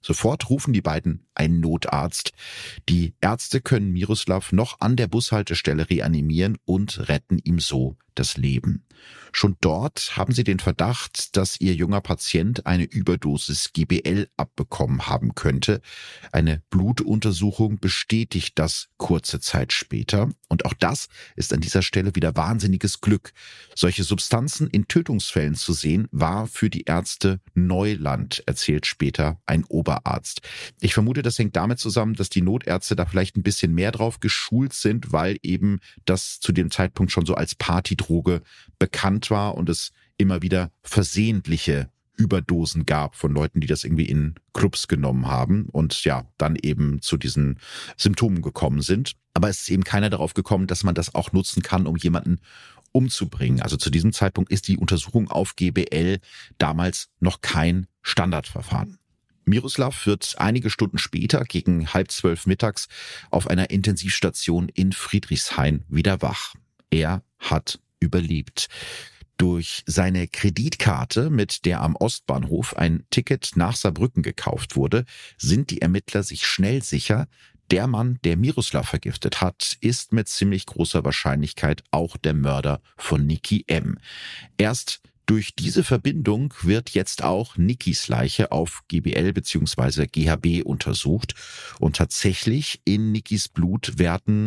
S1: Sofort rufen die beiden einen Notarzt. Die Ärzte können Miroslav noch an der Bushaltestelle reanimieren und retten ihm so das Leben. Schon dort haben sie den Verdacht, dass ihr junger Patient eine Überdosis GBL abbekommen haben könnte. Eine Blutuntersuchung bestätigt das kurze Zeit später. Und auch das ist an dieser Stelle wieder wahnsinniges Glück. Solche Substanzen in Tötungsfällen zu sehen, war für die Ärzte Neuland, erzählt später ein Oberarzt. Ich vermute, das hängt damit zusammen, dass die Notärzte da vielleicht ein bisschen mehr drauf geschult sind, weil eben das zu dem Zeitpunkt schon so als Partydroge bekannt war und es immer wieder versehentliche Überdosen gab von Leuten, die das irgendwie in Clubs genommen haben und ja, dann eben zu diesen Symptomen gekommen sind. Aber es ist eben keiner darauf gekommen, dass man das auch nutzen kann, um jemanden umzubringen. Also zu diesem Zeitpunkt ist die Untersuchung auf GBL damals noch kein Standardverfahren. Miroslav wird einige Stunden später gegen 11:30 mittags auf einer Intensivstation in Friedrichshain wieder wach. Er hat überlebt. Durch seine Kreditkarte, mit der am Ostbahnhof ein Ticket nach Saarbrücken gekauft wurde, sind die Ermittler sich schnell sicher, der Mann, der Miroslav vergiftet hat, ist mit ziemlich großer Wahrscheinlichkeit auch der Mörder von Niki M. Erst durch diese Verbindung wird jetzt auch Nikis Leiche auf GBL bzw. GHB untersucht und tatsächlich in Nikis Blut werden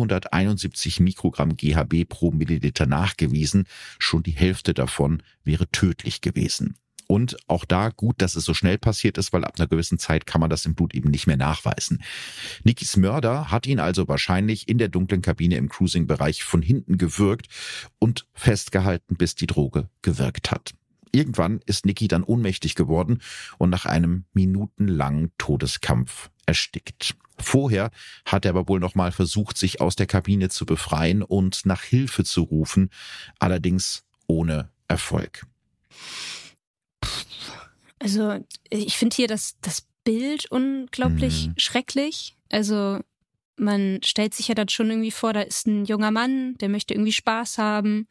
S1: 471 Mikrogramm GHB pro Milliliter nachgewiesen. Schon die Hälfte davon wäre tödlich gewesen. Und auch da gut, dass es so schnell passiert ist, weil ab einer gewissen Zeit kann man das im Blut eben nicht mehr nachweisen. Nikis Mörder hat ihn also wahrscheinlich in der dunklen Kabine im Cruising-Bereich von hinten gewürgt und festgehalten, bis die Droge gewirkt hat. Irgendwann ist Niki dann ohnmächtig geworden und nach einem minutenlangen Todeskampf erstickt. Vorher hat er aber wohl noch mal versucht, sich aus der Kabine zu befreien und nach Hilfe zu rufen, allerdings ohne Erfolg.
S3: Also ich finde hier das Bild unglaublich schrecklich. Also man stellt sich ja dann schon irgendwie vor, da ist ein junger Mann, der möchte irgendwie Spaß haben,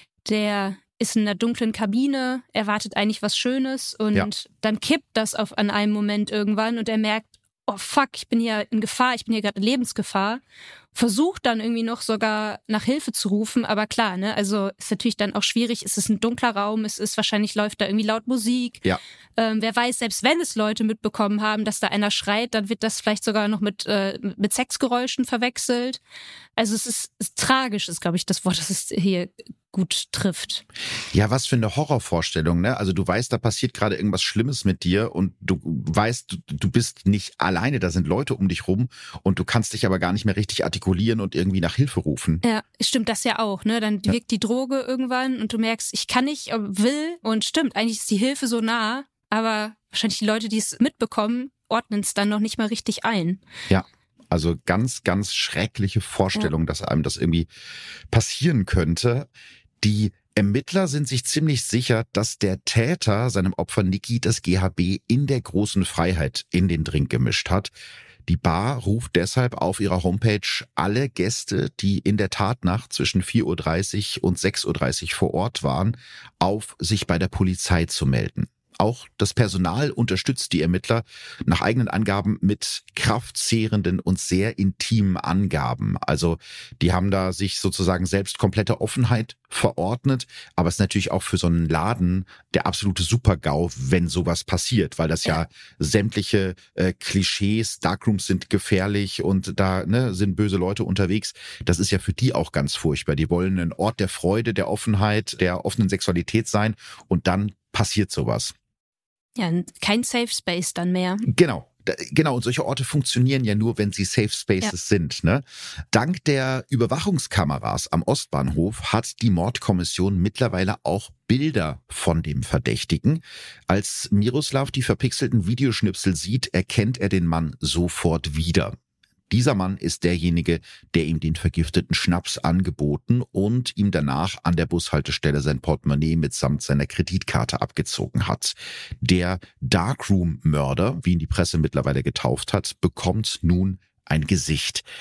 S3: der ist in einer dunklen Kabine, erwartet eigentlich was Schönes und dann kippt das an einem Moment irgendwann und er merkt, oh fuck, ich bin hier in Gefahr, ich bin hier gerade in Lebensgefahr. Versucht dann irgendwie noch sogar nach Hilfe zu rufen, aber klar, ne, also ist natürlich dann auch schwierig, es ist ein dunkler Raum, wahrscheinlich läuft da irgendwie laut Musik. Ja. Wer weiß, selbst wenn es Leute mitbekommen haben, dass da einer schreit, dann wird das vielleicht sogar noch mit Sexgeräuschen verwechselt. Also es ist tragisch, ist glaube ich das Wort, das es hier gut trifft.
S1: Ja, was für eine Horrorvorstellung, ne? Also du weißt, da passiert gerade irgendwas Schlimmes mit dir und du weißt, du bist nicht alleine, da sind Leute um dich rum und du kannst dich aber gar nicht mehr richtig artikulieren und irgendwie nach Hilfe rufen.
S3: Ja, stimmt das ja auch, ne? Dann wirkt die Droge irgendwann und du merkst, ich kann nicht, will und stimmt, eigentlich ist die Hilfe so nah, aber wahrscheinlich die Leute, die es mitbekommen, ordnen es dann noch nicht mal richtig ein.
S1: Ja. Also ganz, ganz schreckliche Vorstellung, dass einem das irgendwie passieren könnte. Die Ermittler sind sich ziemlich sicher, dass der Täter seinem Opfer Niki das GHB in der großen Freiheit in den Drink gemischt hat. Die Bar ruft deshalb auf ihrer Homepage alle Gäste, die in der Tatnacht zwischen 4:30 und 6:30 vor Ort waren, auf, sich bei der Polizei zu melden. Auch das Personal unterstützt die Ermittler nach eigenen Angaben mit kraftzehrenden und sehr intimen Angaben. Also die haben da sich sozusagen selbst komplette Offenheit verordnet, aber es ist natürlich auch für so einen Laden der absolute Super-GAU, wenn sowas passiert, weil das ja sämtliche Klischees, Darkrooms sind gefährlich und da sind böse Leute unterwegs. Das ist ja für die auch ganz furchtbar. Die wollen ein Ort der Freude, der Offenheit, der offenen Sexualität sein und dann passiert sowas.
S3: Ja, kein Safe Space dann mehr.
S1: Genau, und solche Orte funktionieren ja nur, wenn sie Safe Spaces sind. Ne? Dank der Überwachungskameras am Ostbahnhof hat die Mordkommission mittlerweile auch Bilder von dem Verdächtigen. Als Miroslav die verpixelten Videoschnipsel sieht, erkennt er den Mann sofort wieder. Dieser Mann ist derjenige, der ihm den vergifteten Schnaps angeboten und ihm danach an der Bushaltestelle sein Portemonnaie mitsamt seiner Kreditkarte abgezogen hat. Der Darkroom-Mörder, wie ihn die Presse mittlerweile getauft hat, bekommt nun ein Gesicht.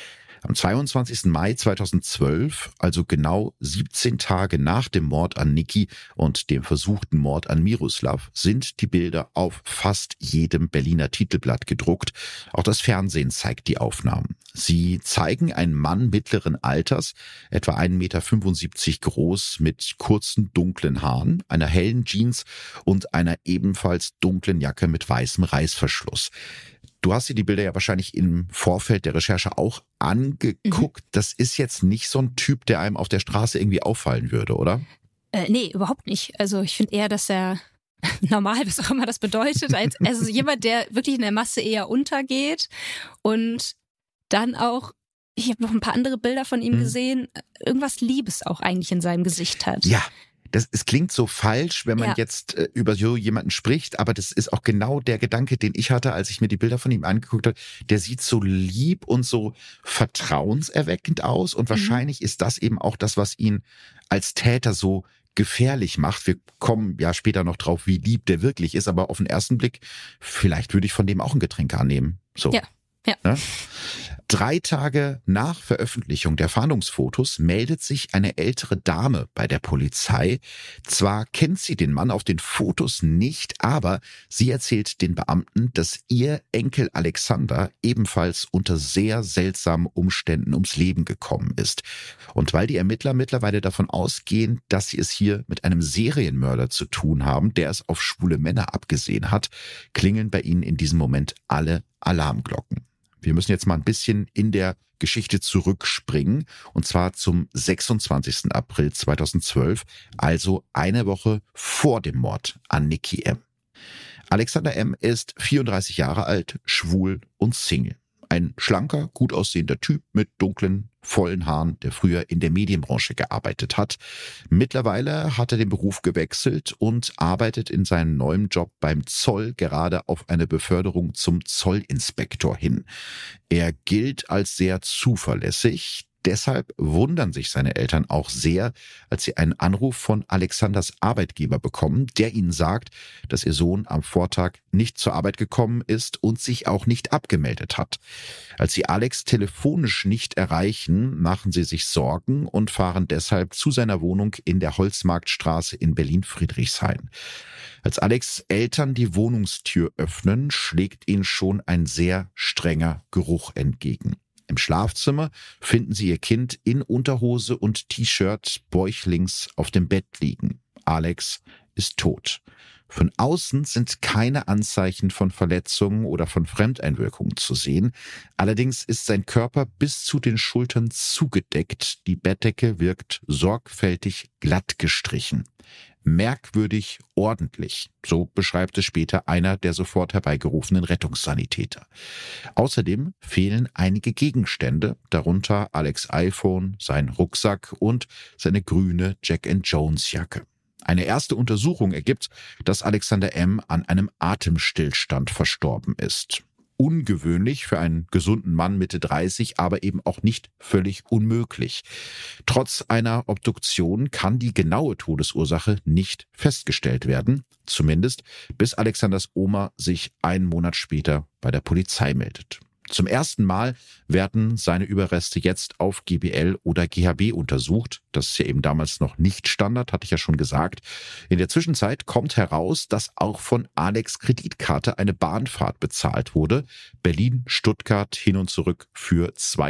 S1: Am 22. Mai 2012, also genau 17 Tage nach dem Mord an Niki und dem versuchten Mord an Miroslav, sind die Bilder auf fast jedem Berliner Titelblatt gedruckt. Auch das Fernsehen zeigt die Aufnahmen. Sie zeigen einen Mann mittleren Alters, etwa 1,75 Meter groß, mit kurzen dunklen Haaren, einer hellen Jeans und einer ebenfalls dunklen Jacke mit weißem Reißverschluss. Du hast dir die Bilder ja wahrscheinlich im Vorfeld der Recherche auch angeguckt. Das ist jetzt nicht so ein Typ, der einem auf der Straße irgendwie auffallen würde, oder?
S3: Nee, überhaupt nicht. Also ich finde eher, dass er normal, was auch immer das bedeutet, also jemand, der wirklich in der Masse eher untergeht und dann auch, ich habe noch ein paar andere Bilder von ihm gesehen, irgendwas Liebes auch eigentlich in seinem Gesicht hat.
S1: Ja. Es klingt so falsch, wenn man jetzt über so jemanden spricht, aber das ist auch genau der Gedanke, den ich hatte, als ich mir die Bilder von ihm angeguckt habe. Der sieht so lieb und so vertrauenserweckend aus und wahrscheinlich ist das eben auch das, was ihn als Täter so gefährlich macht. Wir kommen ja später noch drauf, wie lieb der wirklich ist, aber auf den ersten Blick, vielleicht würde ich von dem auch ein Getränk annehmen. So.
S3: Ja.
S1: Ne? 3 Tage nach Veröffentlichung der Fahndungsfotos meldet sich eine ältere Dame bei der Polizei. Zwar kennt sie den Mann auf den Fotos nicht, aber sie erzählt den Beamten, dass ihr Enkel Alexander ebenfalls unter sehr seltsamen Umständen ums Leben gekommen ist. Und weil die Ermittler mittlerweile davon ausgehen, dass sie es hier mit einem Serienmörder zu tun haben, der es auf schwule Männer abgesehen hat, klingeln bei ihnen in diesem Moment alle Alarmglocken. Wir müssen jetzt mal ein bisschen in der Geschichte zurückspringen, und zwar zum 26. April 2012, also eine Woche vor dem Mord an Niki M. Alexander M. ist 34 Jahre alt, schwul und Single. Ein schlanker, gut aussehender Typ mit dunklen, vollen Haaren, der früher in der Medienbranche gearbeitet hat. Mittlerweile hat er den Beruf gewechselt und arbeitet in seinem neuen Job beim Zoll gerade auf eine Beförderung zum Zollinspektor hin. Er gilt als sehr zuverlässig. Deshalb wundern sich seine Eltern auch sehr, als sie einen Anruf von Alexanders Arbeitgeber bekommen, der ihnen sagt, dass ihr Sohn am Vortag nicht zur Arbeit gekommen ist und sich auch nicht abgemeldet hat. Als sie Alex telefonisch nicht erreichen, machen sie sich Sorgen und fahren deshalb zu seiner Wohnung in der Holzmarktstraße in Berlin-Friedrichshain. Als Alex' Eltern die Wohnungstür öffnen, schlägt ihnen schon ein sehr strenger Geruch entgegen. Im Schlafzimmer finden sie ihr Kind in Unterhose und T-Shirt bäuchlings auf dem Bett liegen. Alex ist tot. Von außen sind keine Anzeichen von Verletzungen oder von Fremdeinwirkungen zu sehen. Allerdings ist sein Körper bis zu den Schultern zugedeckt. Die Bettdecke wirkt sorgfältig glatt gestrichen. Merkwürdig ordentlich, so beschreibt es später einer der sofort herbeigerufenen Rettungssanitäter. Außerdem fehlen einige Gegenstände, darunter Alex' iPhone, sein Rucksack und seine grüne Jack-and-Jones-Jacke. Eine erste Untersuchung ergibt, dass Alexander M. an einem Atemstillstand verstorben ist. Ungewöhnlich für einen gesunden Mann Mitte 30, aber eben auch nicht völlig unmöglich. Trotz einer Obduktion kann die genaue Todesursache nicht festgestellt werden, zumindest bis Alexanders Oma sich einen Monat später bei der Polizei meldet. Zum ersten Mal werden seine Überreste jetzt auf GBL oder GHB untersucht. Das ist ja eben damals noch nicht Standard, hatte ich ja schon gesagt. In der Zwischenzeit kommt heraus, dass auch von Alex' Kreditkarte eine Bahnfahrt bezahlt wurde. Berlin-Stuttgart hin und zurück für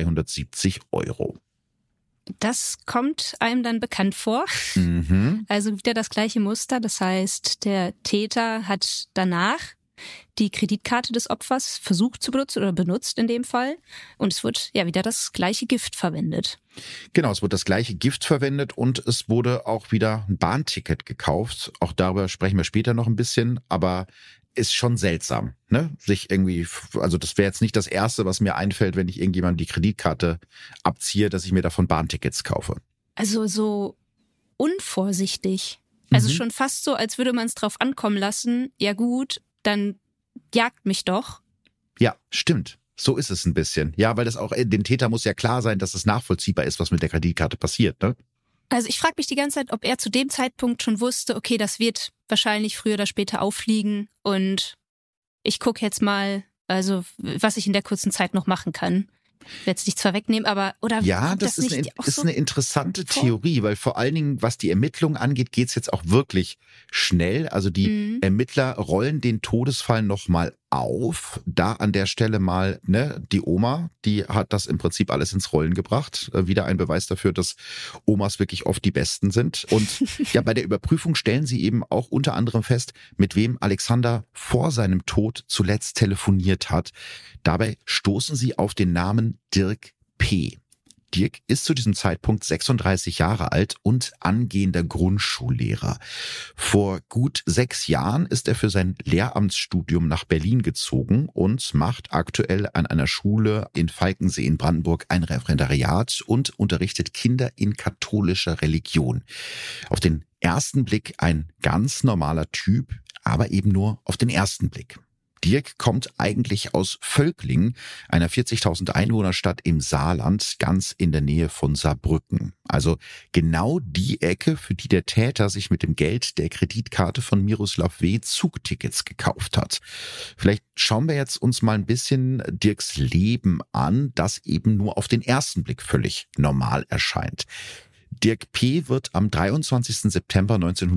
S1: 270 €.
S3: Das kommt einem dann bekannt vor. Also wieder das gleiche Muster. Das heißt, der Täter hat danach die Kreditkarte des Opfers versucht zu benutzen oder benutzt in dem Fall. Und es wird ja wieder das gleiche Gift verwendet.
S1: Genau, es wurde das gleiche Gift verwendet und es wurde auch wieder ein Bahnticket gekauft. Auch darüber sprechen wir später noch ein bisschen, aber ist schon seltsam, ne? Sich irgendwie, also das wäre jetzt nicht das Erste, was mir einfällt, wenn ich irgendjemandem die Kreditkarte abziehe, dass ich mir davon Bahntickets kaufe.
S3: Also so unvorsichtig. Also schon fast so, als würde man es drauf ankommen lassen. Ja gut, dann jagt mich doch.
S1: Ja, stimmt. So ist es ein bisschen. Ja, weil das auch, dem Täter muss ja klar sein, dass es nachvollziehbar ist, was mit der Kreditkarte passiert, ne?
S3: Also ich frage mich die ganze Zeit, ob er zu dem Zeitpunkt schon wusste, okay, das wird wahrscheinlich früher oder später auffliegen und ich gucke jetzt mal, also was ich in der kurzen Zeit noch machen kann. will jetzt nichts vorwegnehmen, aber oder
S1: ja, das ist eine interessante Theorie, weil vor allen Dingen, was die Ermittlungen angeht, geht's jetzt auch wirklich schnell. Also die Ermittler rollen den Todesfall nochmal auf. Da an der Stelle mal, die Oma, die hat das im Prinzip alles ins Rollen gebracht. Wieder ein Beweis dafür, dass Omas wirklich oft die Besten sind. Und ja, bei der Überprüfung stellen sie eben auch unter anderem fest, mit wem Alexander vor seinem Tod zuletzt telefoniert hat. Dabei stoßen sie auf den Namen Dirk P. Dirk ist zu diesem Zeitpunkt 36 Jahre alt und angehender Grundschullehrer. Vor gut 6 Jahren ist er für sein Lehramtsstudium nach Berlin gezogen und macht aktuell an einer Schule in Falkensee in Brandenburg ein Referendariat und unterrichtet Kinder in katholischer Religion. Auf den ersten Blick ein ganz normaler Typ, aber eben nur auf den ersten Blick. Dirk kommt eigentlich aus Völklingen, einer 40.000 Einwohnerstadt im Saarland, ganz in der Nähe von Saarbrücken. Also genau die Ecke, für die der Täter sich mit dem Geld der Kreditkarte von Miroslav W. Zugtickets gekauft hat. Vielleicht schauen wir jetzt uns mal ein bisschen Dirks Leben an, das eben nur auf den ersten Blick völlig normal erscheint. Dirk P. wird am 23. September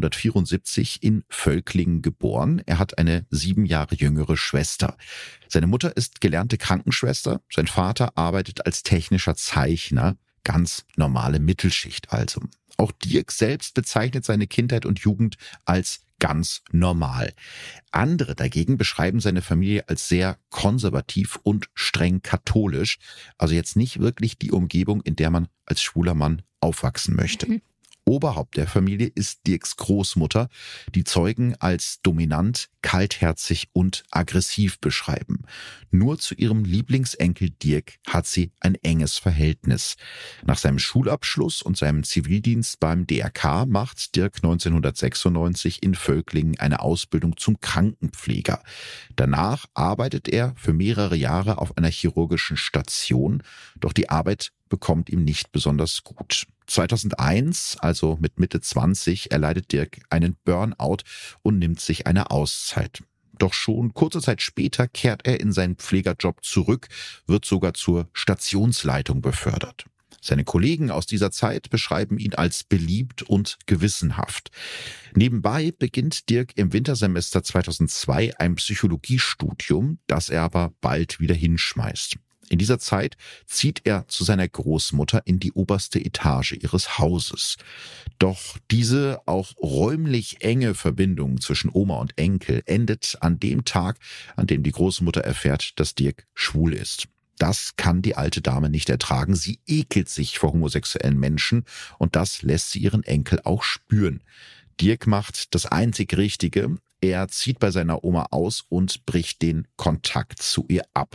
S1: 1974 in Völklingen geboren. Er hat eine 7 Jahre jüngere Schwester. Seine Mutter ist gelernte Krankenschwester. Sein Vater arbeitet als technischer Zeichner. Ganz normale Mittelschicht also. Auch Dirk selbst bezeichnet seine Kindheit und Jugend als ganz normal. Andere dagegen beschreiben seine Familie als sehr konservativ und streng katholisch. Also jetzt nicht wirklich die Umgebung, in der man als schwuler Mann aufwachsen möchte. Oberhaupt der Familie ist Dirks Großmutter, die Zeugen als dominant, kaltherzig und aggressiv beschreiben. Nur zu ihrem Lieblingsenkel Dirk hat sie ein enges Verhältnis. Nach seinem Schulabschluss und seinem Zivildienst beim DRK macht Dirk 1996 in Völklingen eine Ausbildung zum Krankenpfleger. Danach arbeitet er für mehrere Jahre auf einer chirurgischen Station, doch die Arbeit bekommt ihm nicht besonders gut. 2001, also mit Mitte 20, erleidet Dirk einen Burnout und nimmt sich eine Auszeit. Doch schon kurze Zeit später kehrt er in seinen Pflegerjob zurück, wird sogar zur Stationsleitung befördert. Seine Kollegen aus dieser Zeit beschreiben ihn als beliebt und gewissenhaft. Nebenbei beginnt Dirk im Wintersemester 2002 ein Psychologiestudium, das er aber bald wieder hinschmeißt. In dieser Zeit zieht er zu seiner Großmutter in die oberste Etage ihres Hauses. Doch diese auch räumlich enge Verbindung zwischen Oma und Enkel endet an dem Tag, an dem die Großmutter erfährt, dass Dirk schwul ist. Das kann die alte Dame nicht ertragen. Sie ekelt sich vor homosexuellen Menschen und das lässt sie ihren Enkel auch spüren. Dirk macht das einzig Richtige. Er zieht bei seiner Oma aus und bricht den Kontakt zu ihr ab.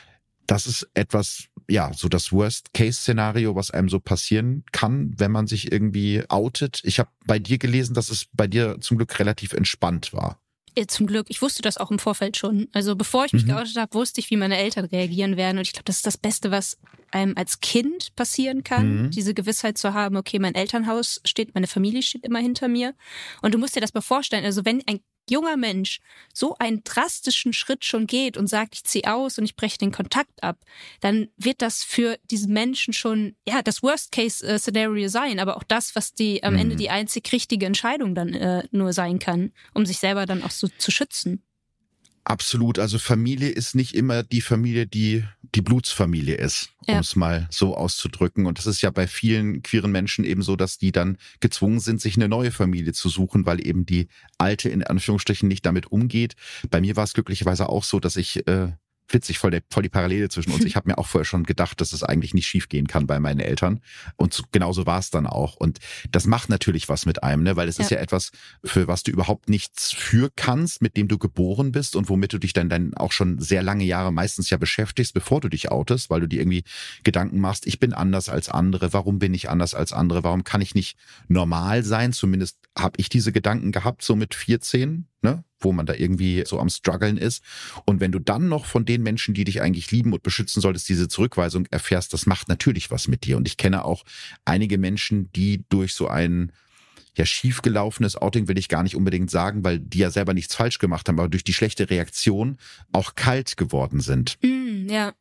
S1: Das ist etwas, ja, so das Worst-Case-Szenario, was einem so passieren kann, wenn man sich irgendwie outet. Ich habe bei dir gelesen, dass es bei dir zum Glück relativ entspannt war.
S3: Ja, zum Glück. Ich wusste das auch im Vorfeld schon. Also bevor ich mich geoutet habe, wusste ich, wie meine Eltern reagieren werden. Und ich glaube, das ist das Beste, was einem als Kind passieren kann, diese Gewissheit zu haben, okay, mein Elternhaus steht, meine Familie steht immer hinter mir. Und du musst dir das mal vorstellen, also wenn ein junger Mensch so einen drastischen Schritt schon geht und sagt, ich ziehe aus und ich breche den Kontakt ab, dann wird das für diesen Menschen schon, ja, das Worst-Case-Szenario sein, aber auch das, was am Ende die einzig richtige Entscheidung dann nur sein kann, um sich selber dann auch so zu schützen.
S1: Absolut, also Familie ist nicht immer die Familie, die Blutsfamilie ist, um es mal so auszudrücken. Und das ist ja bei vielen queeren Menschen eben so, dass die dann gezwungen sind, sich eine neue Familie zu suchen, weil eben die alte in Anführungsstrichen nicht damit umgeht. Bei mir war es glücklicherweise auch so, dass ich witzig, voll die Parallele zwischen uns. Ich habe mir auch vorher schon gedacht, dass es eigentlich nicht schief gehen kann bei meinen Eltern. Und genauso war es dann auch. Und das macht natürlich was mit einem, ne? Weil es ist ja etwas, für was du überhaupt nichts für kannst, mit dem du geboren bist und womit du dich dann auch schon sehr lange Jahre meistens ja beschäftigst, bevor du dich outest, weil du dir irgendwie Gedanken machst, ich bin anders als andere, warum bin ich anders als andere, warum kann ich nicht normal sein? Zumindest habe ich diese Gedanken gehabt, so mit 14, ne? Wo man da irgendwie so am Struggeln ist. Und wenn du dann noch von den Menschen, die dich eigentlich lieben und beschützen solltest, diese Zurückweisung erfährst, das macht natürlich was mit dir. Und ich kenne auch einige Menschen, die durch so ein schiefgelaufenes Outing, will ich gar nicht unbedingt sagen, weil die ja selber nichts falsch gemacht haben, aber durch die schlechte Reaktion auch kalt geworden sind.
S3: Ja,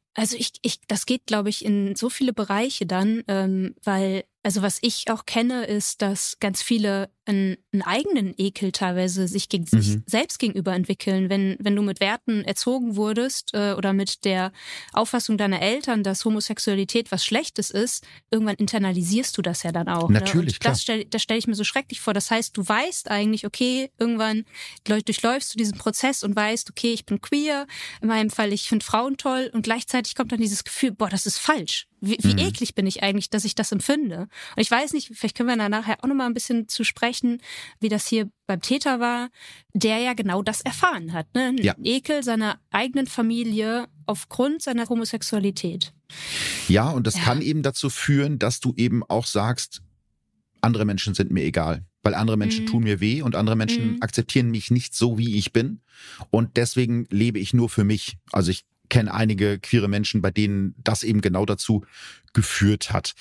S3: Also das geht, glaube ich, in so viele Bereiche dann, weil, also was ich auch kenne, ist, dass ganz viele einen eigenen Ekel teilweise sich selbst gegenüber entwickeln. Wenn du mit Werten erzogen wurdest oder mit der Auffassung deiner Eltern, dass Homosexualität was Schlechtes ist, irgendwann internalisierst du das ja dann auch.
S1: Natürlich,
S3: ne? Und das stell ich mir so schrecklich vor. Das heißt, du weißt eigentlich, okay, irgendwann durchläufst du diesen Prozess und weißt, okay, ich bin queer, in meinem Fall, ich finde Frauen toll und gleichzeitig kommt dann dieses Gefühl, boah, das ist falsch. Wie eklig bin ich eigentlich, dass ich das empfinde? Und ich weiß nicht, vielleicht können wir da nachher auch nochmal ein bisschen zu sprechen, wie das hier beim Täter war, der ja genau das erfahren hat. Ne? Ein Ekel seiner eigenen Familie aufgrund seiner Homosexualität.
S1: Ja, und das kann eben dazu führen, dass du eben auch sagst, andere Menschen sind mir egal. Weil andere Menschen tun mir weh und andere Menschen akzeptieren mich nicht so, wie ich bin. Und deswegen lebe ich nur für mich. Also ich kenne einige queere Menschen, bei denen das eben genau dazu geführt hat.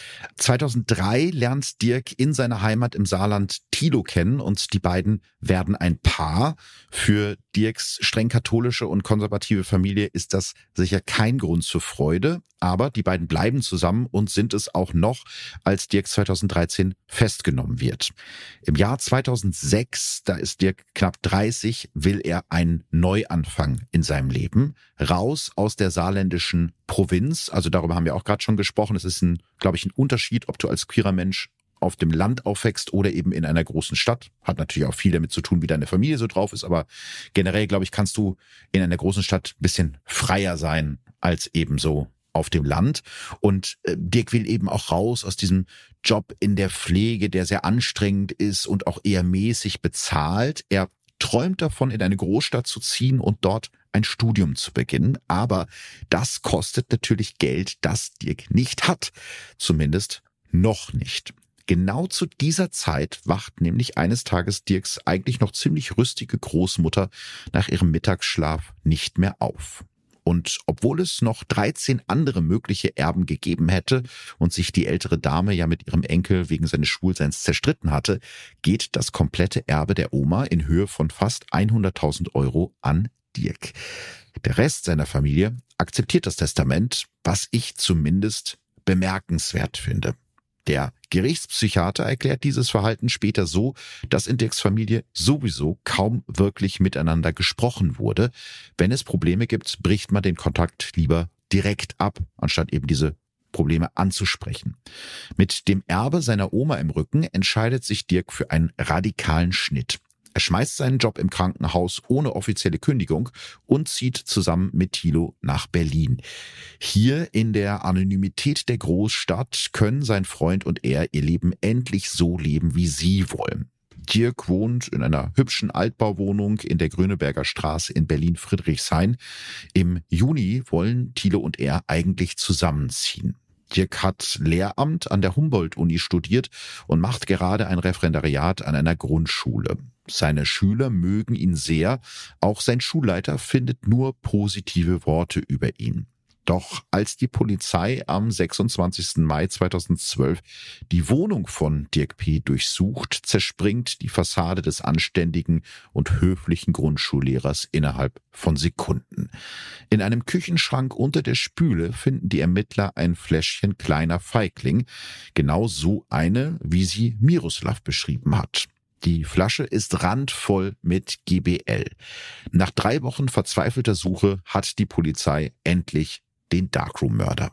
S1: 2003 lernt Dirk in seiner Heimat im Saarland Thilo kennen und die beiden werden ein Paar. Für Dirks streng katholische und konservative Familie ist das sicher kein Grund zur Freude, aber die beiden bleiben zusammen und sind es auch noch, als Dirk 2013 festgenommen wird. Im Jahr 2006, da ist Dirk knapp 30, will er einen Neuanfang in seinem Leben, raus aus der saarländischen Provinz, also darüber haben wir auch gerade schon gesprochen. Es ist glaube ich, ein Unterschied, ob du als queerer Mensch auf dem Land aufwächst oder eben in einer großen Stadt. Hat natürlich auch viel damit zu tun, wie deine Familie so drauf ist, aber generell, glaube ich, kannst du in einer großen Stadt ein bisschen freier sein als eben so auf dem Land. Und Dirk will eben auch raus aus diesem Job in der Pflege, der sehr anstrengend ist und auch eher mäßig bezahlt. Er träumt davon, in eine Großstadt zu ziehen und dort ein Studium zu beginnen. Aber das kostet natürlich Geld, das Dirk nicht hat. Zumindest noch nicht. Genau zu dieser Zeit wacht nämlich eines Tages Dirks eigentlich noch ziemlich rüstige Großmutter nach ihrem Mittagsschlaf nicht mehr auf. Und obwohl es noch 13 andere mögliche Erben gegeben hätte und sich die ältere Dame ja mit ihrem Enkel wegen seines Schwulseins zerstritten hatte, geht das komplette Erbe der Oma in Höhe von fast 100.000 Euro an Dirk. Der Rest seiner Familie akzeptiert das Testament, was ich zumindest bemerkenswert finde. Der Gerichtspsychiater erklärt dieses Verhalten später so, dass in Dirks Familie sowieso kaum wirklich miteinander gesprochen wurde. Wenn es Probleme gibt, bricht man den Kontakt lieber direkt ab, anstatt eben diese Probleme anzusprechen. Mit dem Erbe seiner Oma im Rücken entscheidet sich Dirk für einen radikalen Schnitt. Er schmeißt seinen Job im Krankenhaus ohne offizielle Kündigung und zieht zusammen mit Thilo nach Berlin. Hier in der Anonymität der Großstadt können sein Freund und er ihr Leben endlich so leben, wie sie wollen. Dirk wohnt in einer hübschen Altbauwohnung in der Gröneberger Straße in Berlin-Friedrichshain. Im Juni wollen Thilo und er eigentlich zusammenziehen. Dirk hat Lehramt an der Humboldt-Uni studiert und macht gerade ein Referendariat an einer Grundschule. Seine Schüler mögen ihn sehr, auch sein Schulleiter findet nur positive Worte über ihn. Doch als die Polizei am 26. Mai 2012 die Wohnung von Dirk P. durchsucht, zerspringt die Fassade des anständigen und höflichen Grundschullehrers innerhalb von Sekunden. In einem Küchenschrank unter der Spüle finden die Ermittler ein Fläschchen kleiner Feigling, genau so eine, wie sie Miroslav beschrieben hat. Die Flasche ist randvoll mit GBL. Nach 3 Wochen verzweifelter Suche hat die Polizei endlich den Darkroom-Mörder.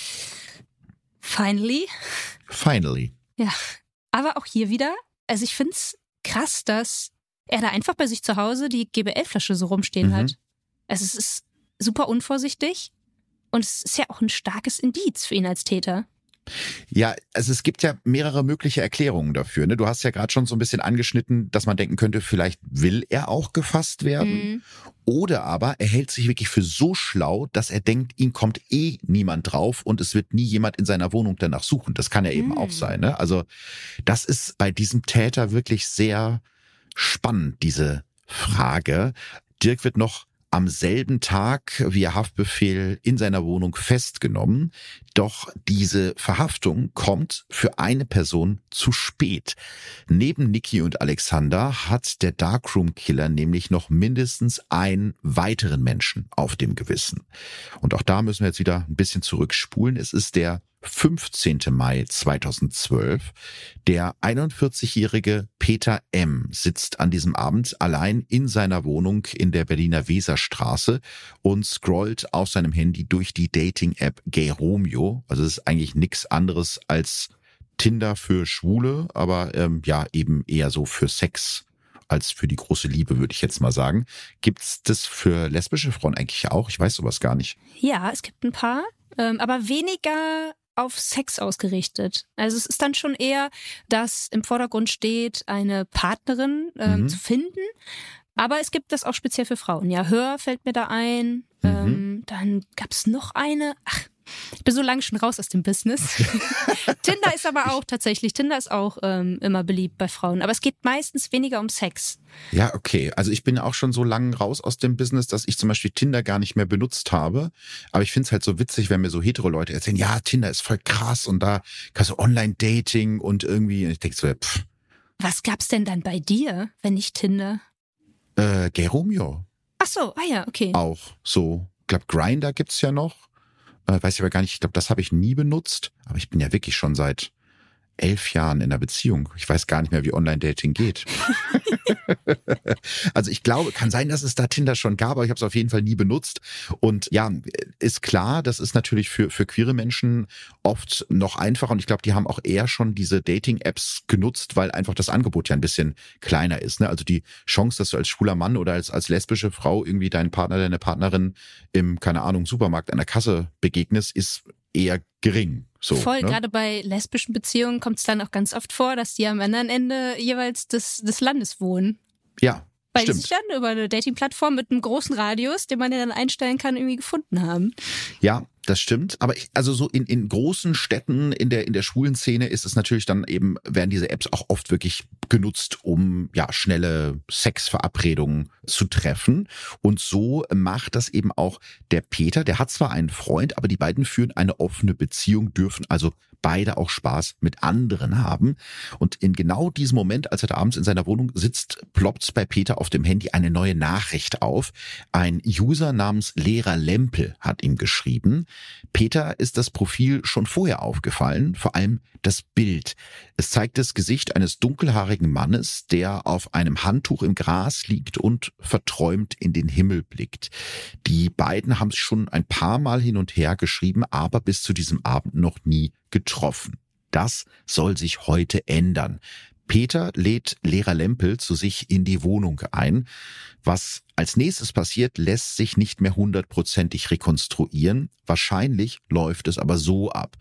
S3: Finally. Ja, aber auch hier wieder, also ich find's krass, dass er da einfach bei sich zu Hause die GBL-Flasche so rumstehen hat. Also es ist super unvorsichtig und es ist ja auch ein starkes Indiz für ihn als Täter.
S1: Ja, also es gibt ja mehrere mögliche Erklärungen dafür. Ne? Du hast ja gerade schon so ein bisschen angeschnitten, dass man denken könnte, vielleicht will er auch gefasst werden. Oder aber er hält sich wirklich für so schlau, dass er denkt, ihm kommt eh niemand drauf und es wird nie jemand in seiner Wohnung danach suchen. Das kann ja eben auch sein. Ne? Also das ist bei diesem Täter wirklich sehr spannend, diese Frage. Dirk wird noch am selben Tag via Haftbefehl in seiner Wohnung festgenommen. Doch diese Verhaftung kommt für eine Person zu spät. Neben Nikki und Alexander hat der Darkroom-Killer nämlich noch mindestens einen weiteren Menschen auf dem Gewissen. Und auch da müssen wir jetzt wieder ein bisschen zurückspulen. Es ist der 15. Mai 2012. Der 41-jährige Peter M. sitzt an diesem Abend allein in seiner Wohnung in der Berliner Weserstraße und scrollt auf seinem Handy durch die Dating-App Gay Romeo. Also es ist eigentlich nichts anderes als Tinder für Schwule, aber eben eher so für Sex als für die große Liebe, würde ich jetzt mal sagen. Gibt's das für lesbische Frauen eigentlich auch? Ich weiß sowas gar nicht.
S3: Ja, es gibt ein paar, aber weniger auf Sex ausgerichtet. Also es ist dann schon eher, dass im Vordergrund steht, eine Partnerin zu finden. Aber es gibt das auch speziell für Frauen. Ja, Hör fällt mir da ein. Dann gab es noch eine. Ach, ich bin so lange schon raus aus dem Business. Tinder ist aber auch tatsächlich, immer beliebt bei Frauen. Aber es geht meistens weniger um Sex.
S1: Ja, okay. Also ich bin auch schon so lange raus aus dem Business, dass ich zum Beispiel Tinder gar nicht mehr benutzt habe. Aber ich finde es halt so witzig, wenn mir so hetero Leute erzählen, ja, Tinder ist voll krass und da kannst du Online-Dating und irgendwie, und ich denke so,
S3: Was gab's denn dann bei dir, wenn nicht Tinder?
S1: Gay Romeo.
S3: Ach so, ja, okay.
S1: Auch so. Ich glaube, Grindr gibt's ja noch. Weiß ich aber gar nicht. Ich glaube, das habe ich nie benutzt. Aber ich bin ja wirklich schon seit 11 Jahren in einer Beziehung. Ich weiß gar nicht mehr, wie Online-Dating geht. Also ich glaube, kann sein, dass es da Tinder schon gab, aber ich habe es auf jeden Fall nie benutzt. Und ja, ist klar, das ist natürlich für queere Menschen oft noch einfacher. Und ich glaube, die haben auch eher schon diese Dating-Apps genutzt, weil einfach das Angebot ja ein bisschen kleiner ist. Ne? Also die Chance, dass du als schwuler Mann oder als lesbische Frau irgendwie deinen Partner, deine Partnerin im, keine Ahnung, Supermarkt an der Kasse begegnest, ist eher gering. So,
S3: voll,
S1: ne?
S3: Gerade bei lesbischen Beziehungen kommt es dann auch ganz oft vor, dass die am anderen Ende jeweils des Landes wohnen.
S1: Ja,
S3: weil
S1: stimmt.
S3: die sich dann über eine Dating-Plattform mit einem großen Radius, den man ja dann einstellen kann, irgendwie gefunden haben.
S1: Ja, das stimmt. Aber also so in großen Städten, in der schwulen Szene ist es natürlich dann eben, werden diese Apps auch oft wirklich genutzt, um ja schnelle Sexverabredungen zu treffen. Und so macht das eben auch der Peter. Der hat zwar einen Freund, aber die beiden führen eine offene Beziehung, dürfen also beide auch Spaß mit anderen haben. Und in genau diesem Moment, als er da abends in seiner Wohnung sitzt, ploppt bei Peter auf dem Handy eine neue Nachricht auf. Ein User namens Lehrer Lempel hat ihm geschrieben. Peter ist das Profil schon vorher aufgefallen, vor allem das Bild. Es zeigt das Gesicht eines dunkelhaarigen Mannes, der auf einem Handtuch im Gras liegt und verträumt in den Himmel blickt. Die beiden haben sich schon ein paar Mal hin und her geschrieben, aber bis zu diesem Abend noch nie getroffen. Das soll sich heute ändern. Peter lädt Lehrer Lempel zu sich in die Wohnung ein. Was als nächstes passiert, lässt sich nicht mehr 100%ig rekonstruieren. Wahrscheinlich läuft es aber so ab.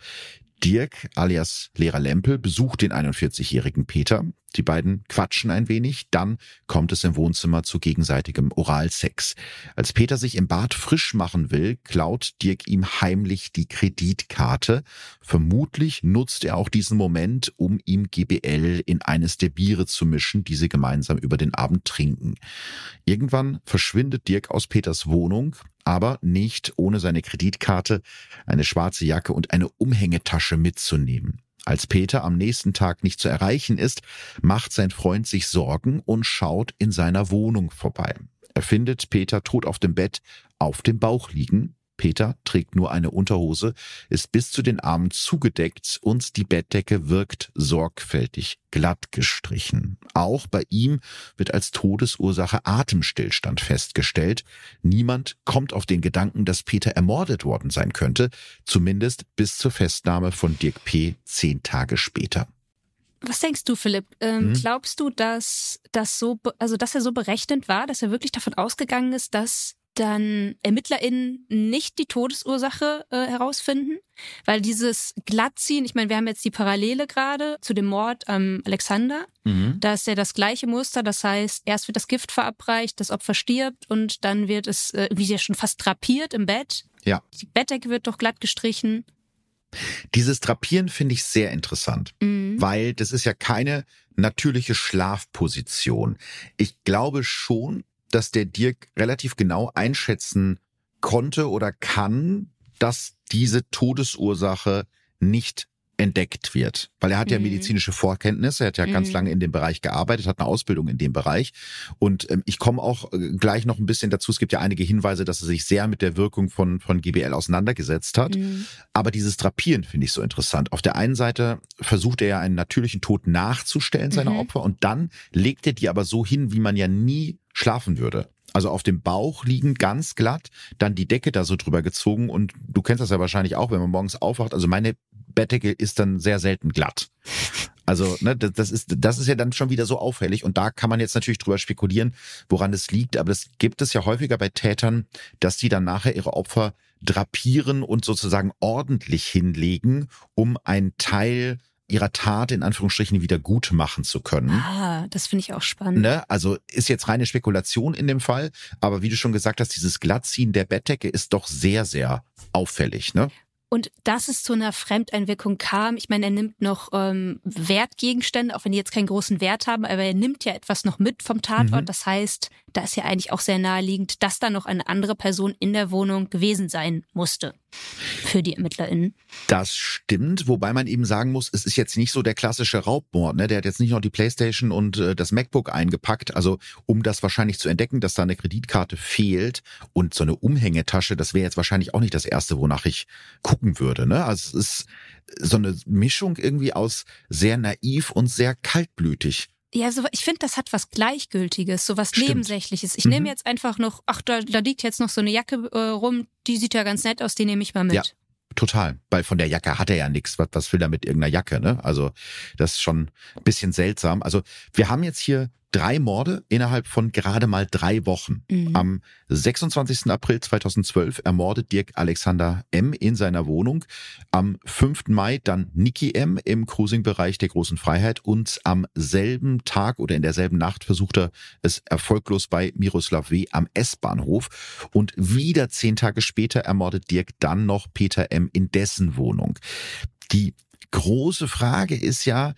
S1: Dirk alias Lehrer Lempel besucht den 41-jährigen Peter. Die beiden quatschen ein wenig, dann kommt es im Wohnzimmer zu gegenseitigem Oralsex. Als Peter sich im Bad frisch machen will, klaut Dirk ihm heimlich die Kreditkarte. Vermutlich nutzt er auch diesen Moment, um ihm GBL in eines der Biere zu mischen, die sie gemeinsam über den Abend trinken. Irgendwann verschwindet Dirk aus Peters Wohnung, aber nicht ohne seine Kreditkarte, eine schwarze Jacke und eine Umhängetasche mitzunehmen. Als Peter am nächsten Tag nicht zu erreichen ist, macht sein Freund sich Sorgen und schaut in seiner Wohnung vorbei. Er findet Peter tot auf dem Bett, auf dem Bauch liegen. Peter trägt nur eine Unterhose, ist bis zu den Armen zugedeckt und die Bettdecke wirkt sorgfältig glatt gestrichen. Auch bei ihm wird als Todesursache Atemstillstand festgestellt. Niemand kommt auf den Gedanken, dass Peter ermordet worden sein könnte, zumindest bis zur Festnahme von Dirk P. 10 Tage später.
S3: Was denkst du, Philipp? Glaubst du, dass er so berechnend war, dass er wirklich davon ausgegangen ist, dass dann ErmittlerInnen nicht die Todesursache herausfinden? Weil dieses Glattziehen, ich meine, wir haben jetzt die Parallele gerade zu dem Mord am Alexander. Da ist ja das gleiche Muster, das heißt, erst wird das Gift verabreicht, das Opfer stirbt und dann wird es wie ja schon fast drapiert im Bett. Ja. Die Bettdecke wird doch glatt gestrichen.
S1: Dieses Drapieren finde ich sehr interessant, weil das ist ja keine natürliche Schlafposition. Ich glaube schon, dass der Dirk relativ genau einschätzen konnte oder kann, dass diese Todesursache nicht entdeckt wird. Weil er hat ja medizinische Vorkenntnisse, er hat ja ganz lange in dem Bereich gearbeitet, hat eine Ausbildung in dem Bereich. Und ich komme auch gleich noch ein bisschen dazu. Es gibt ja einige Hinweise, dass er sich sehr mit der Wirkung von GBL auseinandergesetzt hat. Aber dieses Drapieren finde ich so interessant. Auf der einen Seite versucht er ja einen natürlichen Tod nachzustellen seiner Opfer und dann legt er die aber so hin, wie man ja nie schlafen würde. Also auf dem Bauch liegend, ganz glatt, dann die Decke da so drüber gezogen und du kennst das ja wahrscheinlich auch, wenn man morgens aufwacht. Also meine Bettdecke ist dann sehr selten glatt. Also ne, das ist ja dann schon wieder so auffällig und da kann man jetzt natürlich drüber spekulieren, woran es liegt. Aber das gibt es ja häufiger bei Tätern, dass die dann nachher ihre Opfer drapieren und sozusagen ordentlich hinlegen, um einen Teil ihrer Tat in Anführungsstrichen wieder gut machen zu können.
S3: Ah, das finde ich auch spannend.
S1: Ne? Also ist jetzt reine Spekulation in dem Fall, aber wie du schon gesagt hast, dieses Glattziehen der Bettdecke ist doch sehr, sehr auffällig, ne?
S3: Und dass es zu einer Fremdeinwirkung kam, ich meine, er nimmt noch Wertgegenstände, auch wenn die jetzt keinen großen Wert haben, aber er nimmt ja etwas noch mit vom Tatort. Das heißt, da ist ja eigentlich auch sehr naheliegend, dass da noch eine andere Person in der Wohnung gewesen sein musste für die ErmittlerInnen.
S1: Das stimmt, wobei man eben sagen muss, es ist jetzt nicht so der klassische Raubmord, ne? Der hat jetzt nicht noch die Playstation und das MacBook eingepackt, also um das wahrscheinlich zu entdecken, dass da eine Kreditkarte fehlt und so eine Umhängetasche, das wäre jetzt wahrscheinlich auch nicht das Erste, wonach ich gucken würde, ne? Also es ist so eine Mischung irgendwie aus sehr naiv und sehr kaltblütig.
S3: Ja, so, ich finde, das hat was Gleichgültiges, so was Nebensächliches. Ich nehme jetzt einfach noch, da liegt jetzt noch so eine Jacke rum, die sieht ja ganz nett aus, die nehme ich mal mit.
S1: Ja, total. Weil von der Jacke hat er ja nichts. Was will er mit irgendeiner Jacke, ne? Also das ist schon ein bisschen seltsam. Also wir haben jetzt hier 3 Morde innerhalb von gerade mal 3 Wochen. Am 26. April 2012 ermordet Dirk Alexander M. in seiner Wohnung. Am 5. Mai dann Niki M. im Cruising-Bereich der Großen Freiheit. Und am selben Tag oder in derselben Nacht versucht er es erfolglos bei Miroslav W. am S-Bahnhof. Und wieder 10 Tage später ermordet Dirk dann noch Peter M. in dessen Wohnung. Die große Frage ist ja,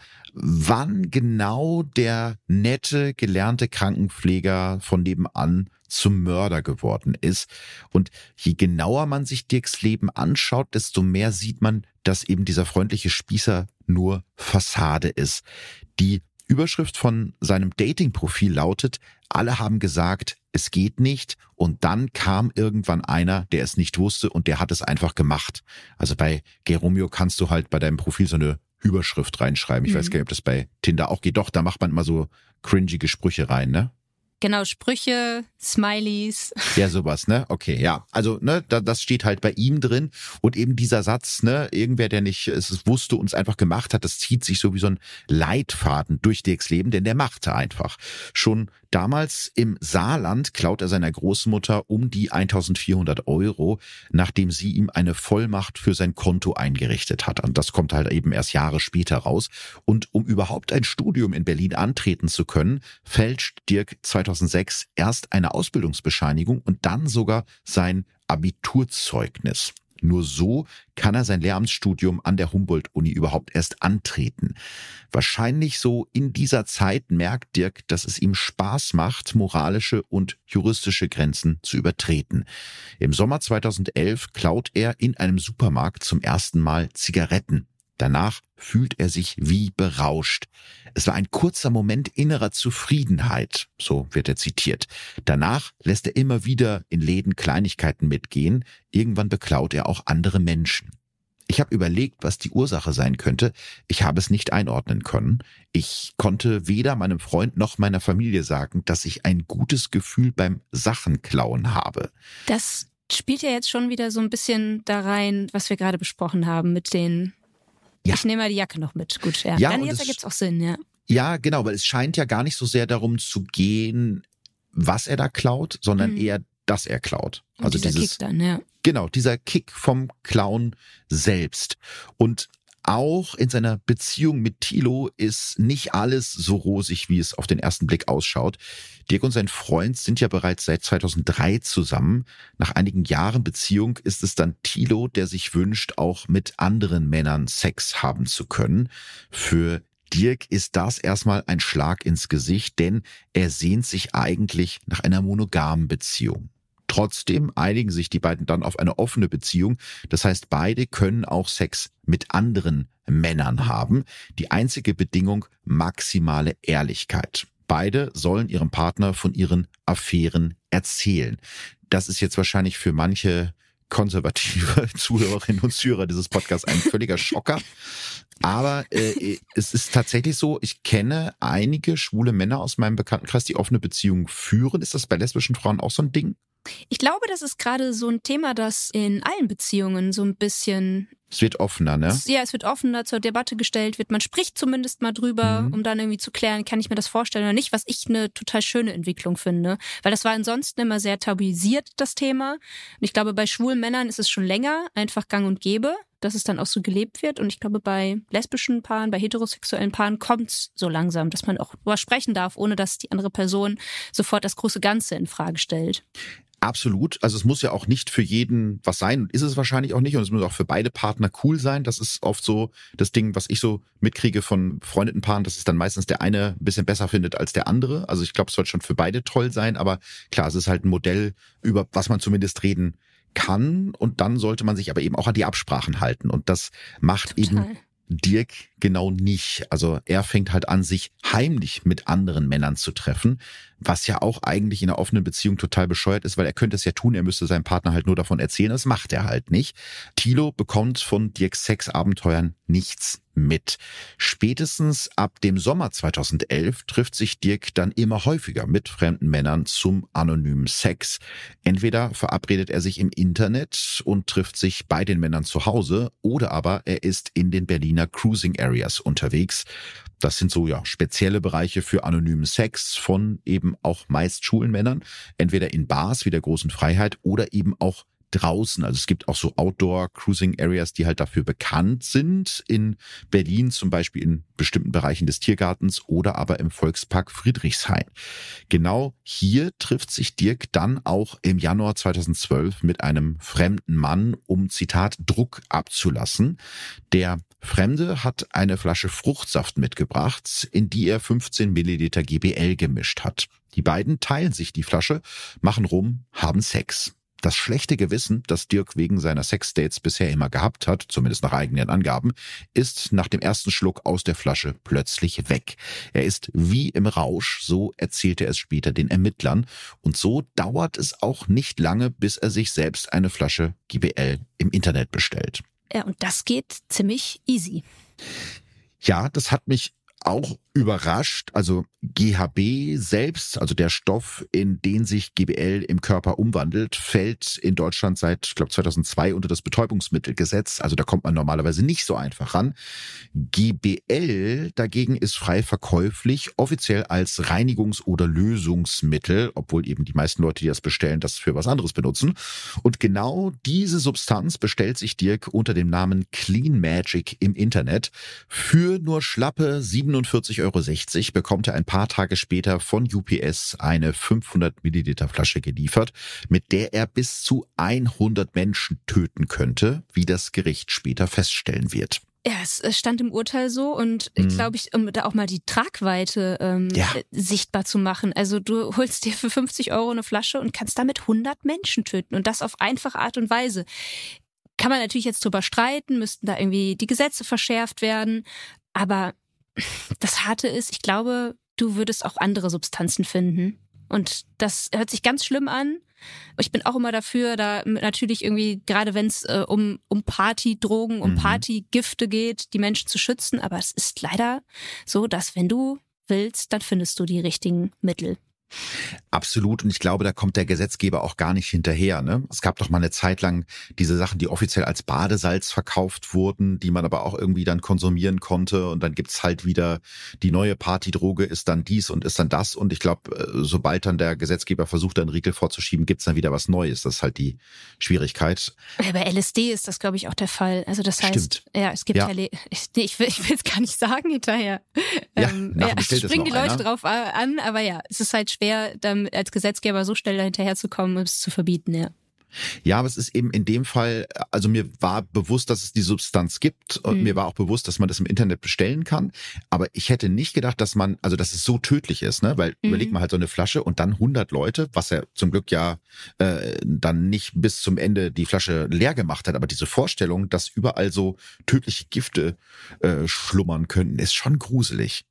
S1: wann genau der nette, gelernte Krankenpfleger von nebenan zum Mörder geworden ist. Und je genauer man sich Dirks Leben anschaut, desto mehr sieht man, dass eben dieser freundliche Spießer nur Fassade ist. Die Überschrift von seinem Dating-Profil lautet: Alle haben gesagt, es geht nicht. Und dann kam irgendwann einer, der es nicht wusste und der hat es einfach gemacht. Also bei Geromeo kannst du halt bei deinem Profil so eine Überschrift reinschreiben. Ich weiß gar nicht, ob das bei Tinder auch geht. Doch, da macht man immer so cringige Sprüche rein, ne?
S3: Genau, Sprüche, Smileys.
S1: Ja, sowas, ne? Okay, ja. Also, ne, das steht halt bei ihm drin. Und eben dieser Satz, ne, irgendwer, der nicht es wusste, uns einfach gemacht hat, das zieht sich so wie so ein Leitfaden durch Dirks Leben, denn der machte einfach. Schon damals im Saarland klaut er seiner Großmutter um die 1.400 €, nachdem sie ihm eine Vollmacht für sein Konto eingerichtet hat. Und das kommt halt eben erst Jahre später raus. Und um überhaupt ein Studium in Berlin antreten zu können, fälscht Dirk 2006 erst eine Ausbildungsbescheinigung und dann sogar sein Abiturzeugnis. Nur so kann er sein Lehramtsstudium an der Humboldt-Uni überhaupt erst antreten. Wahrscheinlich so in dieser Zeit merkt Dirk, dass es ihm Spaß macht, moralische und juristische Grenzen zu übertreten. Im Sommer 2011 klaut er in einem Supermarkt zum ersten Mal Zigaretten. Danach fühlt er sich wie berauscht. Es war ein kurzer Moment innerer Zufriedenheit, so wird er zitiert. Danach lässt er immer wieder in Läden Kleinigkeiten mitgehen. Irgendwann beklaut er auch andere Menschen. Ich habe überlegt, was die Ursache sein könnte. Ich habe es nicht einordnen können. Ich konnte weder meinem Freund noch meiner Familie sagen, dass ich ein gutes Gefühl beim Sachenklauen habe.
S3: Das spielt ja jetzt schon wieder so ein bisschen da rein, was wir gerade besprochen haben mit den... Ja. Ich nehme mal die Jacke noch mit. Gut, ja. Dann jetzt ergibt es auch Sinn, ja.
S1: Ja, genau, weil es scheint ja gar nicht so sehr darum zu gehen, was er da klaut, sondern eher, dass er klaut.
S3: Und also dieser Kick dann, ja.
S1: Genau, dieser Kick vom Klauen selbst. Und auch in seiner Beziehung mit Thilo ist nicht alles so rosig, wie es auf den ersten Blick ausschaut. Dirk und sein Freund sind ja bereits seit 2003 zusammen. Nach einigen Jahren Beziehung ist es dann Thilo, der sich wünscht, auch mit anderen Männern Sex haben zu können. Für Dirk ist das erstmal ein Schlag ins Gesicht, denn er sehnt sich eigentlich nach einer monogamen Beziehung. Trotzdem einigen sich die beiden dann auf eine offene Beziehung. Das heißt, beide können auch Sex mit anderen Männern haben. Die einzige Bedingung: maximale Ehrlichkeit. Beide sollen ihrem Partner von ihren Affären erzählen. Das ist jetzt wahrscheinlich für manche konservative Zuhörerinnen und Zuhörer dieses Podcasts ein völliger Schocker. Aber es ist tatsächlich so, ich kenne einige schwule Männer aus meinem Bekanntenkreis, die offene Beziehungen führen. Ist das bei lesbischen Frauen auch so ein Ding?
S3: Ich glaube, das ist gerade so ein Thema, das in allen Beziehungen so ein bisschen...
S1: Es wird offener, ne?
S3: Ja, es wird offener zur Debatte gestellt, man spricht zumindest mal drüber, um dann irgendwie zu klären, kann ich mir das vorstellen oder nicht, was ich eine total schöne Entwicklung finde. Weil das war ansonsten immer sehr tabuisiert, das Thema. Und ich glaube, bei schwulen Männern ist es schon länger einfach gang und gäbe, dass es dann auch so gelebt wird. Und ich glaube, bei lesbischen Paaren, bei heterosexuellen Paaren kommt's so langsam, dass man auch drüber sprechen darf, ohne dass die andere Person sofort das große Ganze in Frage stellt.
S1: Absolut. Also es muss ja auch nicht für jeden was sein und ist es wahrscheinlich auch nicht. Und es muss auch für beide Partner cool sein. Das ist oft so das Ding, was ich so mitkriege von befreundeten Paaren, dass es dann meistens der eine ein bisschen besser findet als der andere. Also ich glaube, es sollte schon für beide toll sein. Aber klar, es ist halt ein Modell, über was man zumindest reden kann. Und dann sollte man sich aber eben auch an die Absprachen halten. Und das macht eben Dirk genau nicht. Also er fängt halt an, sich heimlich mit anderen Männern zu treffen, was ja auch eigentlich in einer offenen Beziehung total bescheuert ist, weil er könnte es ja tun, er müsste seinem Partner halt nur davon erzählen, das macht er halt nicht. Thilo bekommt von Dirks Sexabenteuern nichts mit. Spätestens ab dem Sommer 2011 trifft sich Dirk dann immer häufiger mit fremden Männern zum anonymen Sex. Entweder verabredet er sich im Internet und trifft sich bei den Männern zu Hause, oder aber er ist in den Berliner Cruising Areas unterwegs. Das sind so spezielle Bereiche für anonymen Sex von eben auch meist schwulen Männern, entweder in Bars wie der Großen Freiheit oder eben auch draußen. Also es gibt auch so Outdoor-Cruising-Areas, die halt dafür bekannt sind. In Berlin zum Beispiel in bestimmten Bereichen des Tiergartens oder aber im Volkspark Friedrichshain. Genau hier trifft sich Dirk dann auch im Januar 2012 mit einem fremden Mann, um, Zitat, Druck abzulassen. Der Fremde hat eine Flasche Fruchtsaft mitgebracht, in die er 15 Milliliter GBL gemischt hat. Die beiden teilen sich die Flasche, machen rum, haben Sex. Das schlechte Gewissen, das Dirk wegen seiner Sexdates bisher immer gehabt hat, zumindest nach eigenen Angaben, ist nach dem ersten Schluck aus der Flasche plötzlich weg. Er ist wie im Rausch, so erzählte er es später den Ermittlern. Und so dauert es auch nicht lange, bis er sich selbst eine Flasche GBL im Internet bestellt.
S3: Ja, und das geht ziemlich easy.
S1: Ja, das hat mich auch überrascht. Also GHB selbst, also der Stoff, in den sich GBL im Körper umwandelt, fällt in Deutschland seit, ich glaube, 2002 unter das Betäubungsmittelgesetz. Also da kommt man normalerweise nicht so einfach ran. GBL dagegen ist frei verkäuflich, offiziell als Reinigungs- oder Lösungsmittel, obwohl eben die meisten Leute, die das bestellen, das für was anderes benutzen. Und genau diese Substanz bestellt sich Dirk unter dem Namen Clean Magic im Internet. Für nur schlappe 47,60 Euro bekommt er ein paar Tage später von UPS eine 500 Milliliter Flasche geliefert, mit der er bis zu 100 Menschen töten könnte, wie das Gericht später feststellen wird.
S3: Ja, es stand im Urteil so und glaube ich, um da auch mal die Tragweite sichtbar zu machen. Also du holst dir für 50 Euro eine Flasche und kannst damit 100 Menschen töten und das auf einfache Art und Weise. Kann man natürlich jetzt drüber streiten, müssten da irgendwie die Gesetze verschärft werden, aber das Harte ist, ich glaube, du würdest auch andere Substanzen finden. Und das hört sich ganz schlimm an. Ich bin auch immer dafür, da natürlich irgendwie, gerade wenn es um Partydrogen, um Partygifte geht, die Menschen zu schützen. Aber es ist leider so, dass wenn du willst, dann findest du die richtigen Mittel.
S1: Absolut. Und ich glaube, da kommt der Gesetzgeber auch gar nicht hinterher. Ne? Es gab doch mal eine Zeit lang diese Sachen, die offiziell als Badesalz verkauft wurden, die man aber auch irgendwie dann konsumieren konnte. Und dann gibt's halt wieder die neue Partydroge ist dann dies und ist dann das. Und ich glaube, sobald dann der Gesetzgeber versucht, einen Riegel vorzuschieben, gibt's dann wieder was Neues. Das ist halt die Schwierigkeit.
S3: Ja, bei LSD ist das, glaube ich, auch der Fall. Also das heißt,
S1: stimmt.
S3: Ja, es gibt ich will es gar nicht sagen hinterher. Springen die Leute drauf an, aber ja, es ist halt schwer, dann als Gesetzgeber so schnell dahinterher zu kommen, um es zu verbieten, ja.
S1: Ja, aber es ist eben in dem Fall, also mir war bewusst, dass es die Substanz gibt und mir war auch bewusst, dass man das im Internet bestellen kann, aber ich hätte nicht gedacht, dass es so tödlich ist, ne? Weil überleg mal halt so eine Flasche und dann 100 Leute, was er zum Glück ja dann nicht bis zum Ende die Flasche leer gemacht hat, aber diese Vorstellung, dass überall so tödliche Gifte schlummern könnten, ist schon gruselig.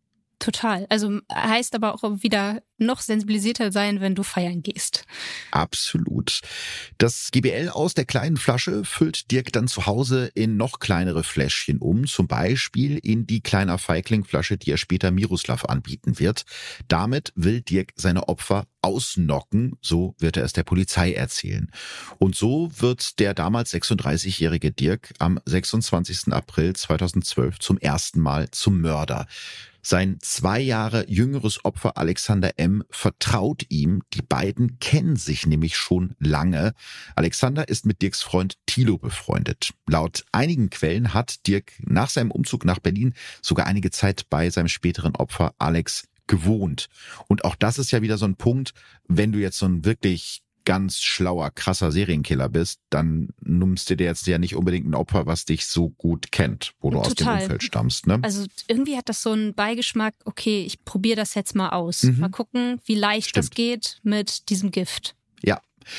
S3: Total. Also heißt aber auch wieder noch sensibilisierter sein, wenn du feiern gehst.
S1: Absolut. Das GBL aus der kleinen Flasche füllt Dirk dann zu Hause in noch kleinere Fläschchen um, zum Beispiel in die kleine Feigling-Flasche, die er später Miroslav anbieten wird. Damit will Dirk seine Opfer ausnocken, so wird er es der Polizei erzählen. Und so wird der damals 36-jährige Dirk am 26. April 2012 zum ersten Mal zum Mörder. Sein 2 Jahre jüngeres Opfer Alexander M. vertraut ihm. Die beiden kennen sich nämlich schon lange. Alexander ist mit Dirks Freund Thilo befreundet. Laut einigen Quellen hat Dirk nach seinem Umzug nach Berlin sogar einige Zeit bei seinem späteren Opfer Alex gewohnt. Und auch das ist ja wieder so ein Punkt, wenn du jetzt so ein wirklich ganz schlauer, krasser Serienkiller bist, dann nimmst du dir jetzt ja nicht unbedingt ein Opfer, was dich so gut kennt, wo du aus dem Umfeld stammst. Ne?
S3: Also irgendwie hat das so einen Beigeschmack, okay, ich probiere das jetzt mal aus. Mal gucken, wie leicht das geht mit diesem Gift.
S1: Ja.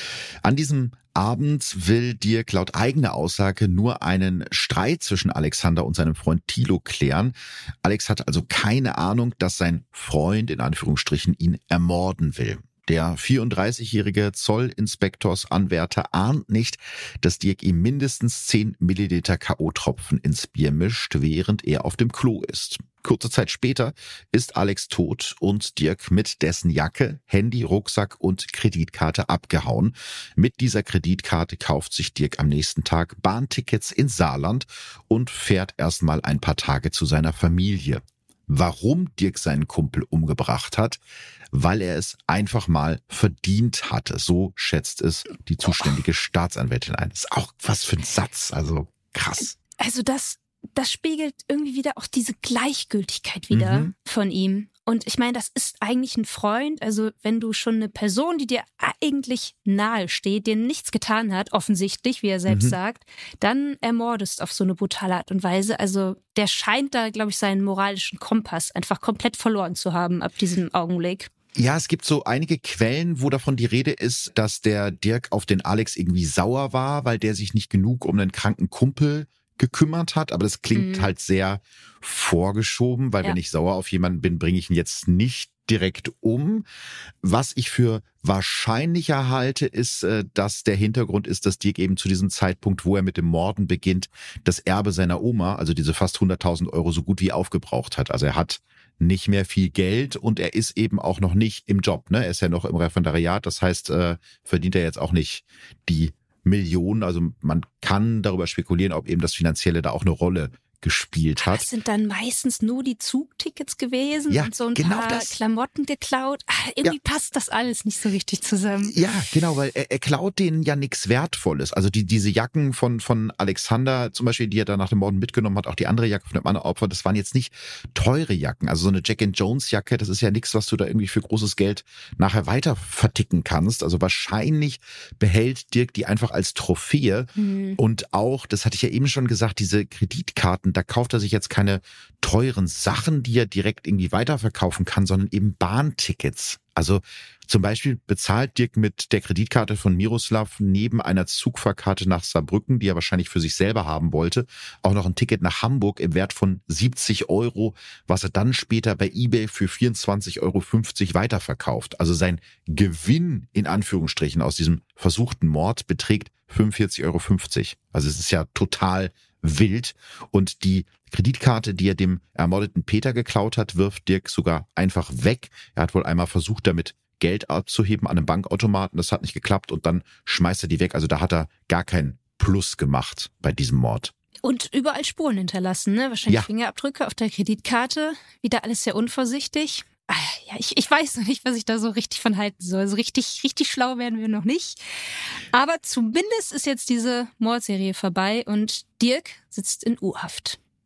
S1: An diesem Abend will Dirk laut eigener Aussage nur einen Streit zwischen Alexander und seinem Freund Thilo klären. Alex hat also keine Ahnung, dass sein Freund in Anführungsstrichen ihn ermorden will. Der 34-jährige Zollinspektorsanwärter ahnt nicht, dass Dirk ihm mindestens 10 Milliliter K.O.-Tropfen ins Bier mischt, während er auf dem Klo ist. Kurze Zeit später ist Alex tot und Dirk mit dessen Jacke, Handy, Rucksack und Kreditkarte abgehauen. Mit dieser Kreditkarte kauft sich Dirk am nächsten Tag Bahntickets ins Saarland und fährt erstmal ein paar Tage zu seiner Familie. Warum Dirk seinen Kumpel umgebracht hat? Weil er es einfach mal verdient hatte. So schätzt es die zuständige Staatsanwältin ein. Das ist auch was für ein Satz, also krass.
S3: Also das spiegelt irgendwie wieder auch diese Gleichgültigkeit wieder von ihm. Und ich meine, das ist eigentlich ein Freund. Also wenn du schon eine Person, die dir eigentlich nahe steht, dir nichts getan hat, offensichtlich, wie er selbst sagt, dann ermordest auf so eine brutale Art und Weise. Also der scheint da, glaube ich, seinen moralischen Kompass einfach komplett verloren zu haben ab diesem Augenblick.
S1: Ja, es gibt so einige Quellen, wo davon die Rede ist, dass der Dirk auf den Alex irgendwie sauer war, weil der sich nicht genug um einen kranken Kumpel gekümmert hat, aber das klingt halt sehr vorgeschoben, weil wenn ich sauer auf jemanden bin, bringe ich ihn jetzt nicht direkt um. Was ich für wahrscheinlicher halte, ist, dass der Hintergrund ist, dass Dirk eben zu diesem Zeitpunkt, wo er mit dem Morden beginnt, das Erbe seiner Oma, also diese fast 100.000 Euro, so gut wie aufgebraucht hat. Also er hat nicht mehr viel Geld und er ist eben auch noch nicht im Job. Ne? Er ist ja noch im Referendariat, das heißt, verdient er jetzt auch nicht die Millionen. Also man kann darüber spekulieren, ob eben das Finanzielle da auch eine Rolle gespielt hat.
S3: Das sind dann meistens nur die Zugtickets gewesen und so ein paar Klamotten geklaut. Irgendwie passt das alles nicht so richtig zusammen.
S1: Ja, genau, weil er klaut denen ja nichts Wertvolles. Also diese Jacken von Alexander zum Beispiel, die er da nach dem Morden mitgenommen hat, auch die andere Jacke von dem anderen Opfer, das waren jetzt nicht teure Jacken. Also so eine Jack and Jones Jacke, das ist ja nichts, was du da irgendwie für großes Geld nachher weiter verticken kannst. Also wahrscheinlich behält Dirk die einfach als Trophäe. Und auch, das hatte ich ja eben schon gesagt, diese Kreditkarten, da kauft er sich jetzt keine teuren Sachen, die er direkt irgendwie weiterverkaufen kann, sondern eben Bahntickets. Also zum Beispiel bezahlt Dirk mit der Kreditkarte von Miroslav neben einer Zugfahrkarte nach Saarbrücken, die er wahrscheinlich für sich selber haben wollte, auch noch ein Ticket nach Hamburg im Wert von 70 Euro, was er dann später bei eBay für 24,50 Euro weiterverkauft. Also sein Gewinn in Anführungsstrichen aus diesem versuchten Mord beträgt 45,50 Euro. Also es ist ja total wild. Und die Kreditkarte, die er dem ermordeten Peter geklaut hat, wirft Dirk sogar einfach weg. Er hat wohl einmal versucht, damit Geld abzuheben an einem Bankautomaten. Das hat nicht geklappt und dann schmeißt er die weg. Also da hat er gar keinen Plus gemacht bei diesem Mord.
S3: Und überall Spuren hinterlassen, ne? Wahrscheinlich Fingerabdrücke auf der Kreditkarte. Wieder alles sehr unvorsichtig. Ja, ich weiß noch nicht, was ich da so richtig von halten soll. Also richtig schlau werden wir noch nicht. Aber zumindest ist jetzt diese Mordserie vorbei und Dirk sitzt in U-Haft.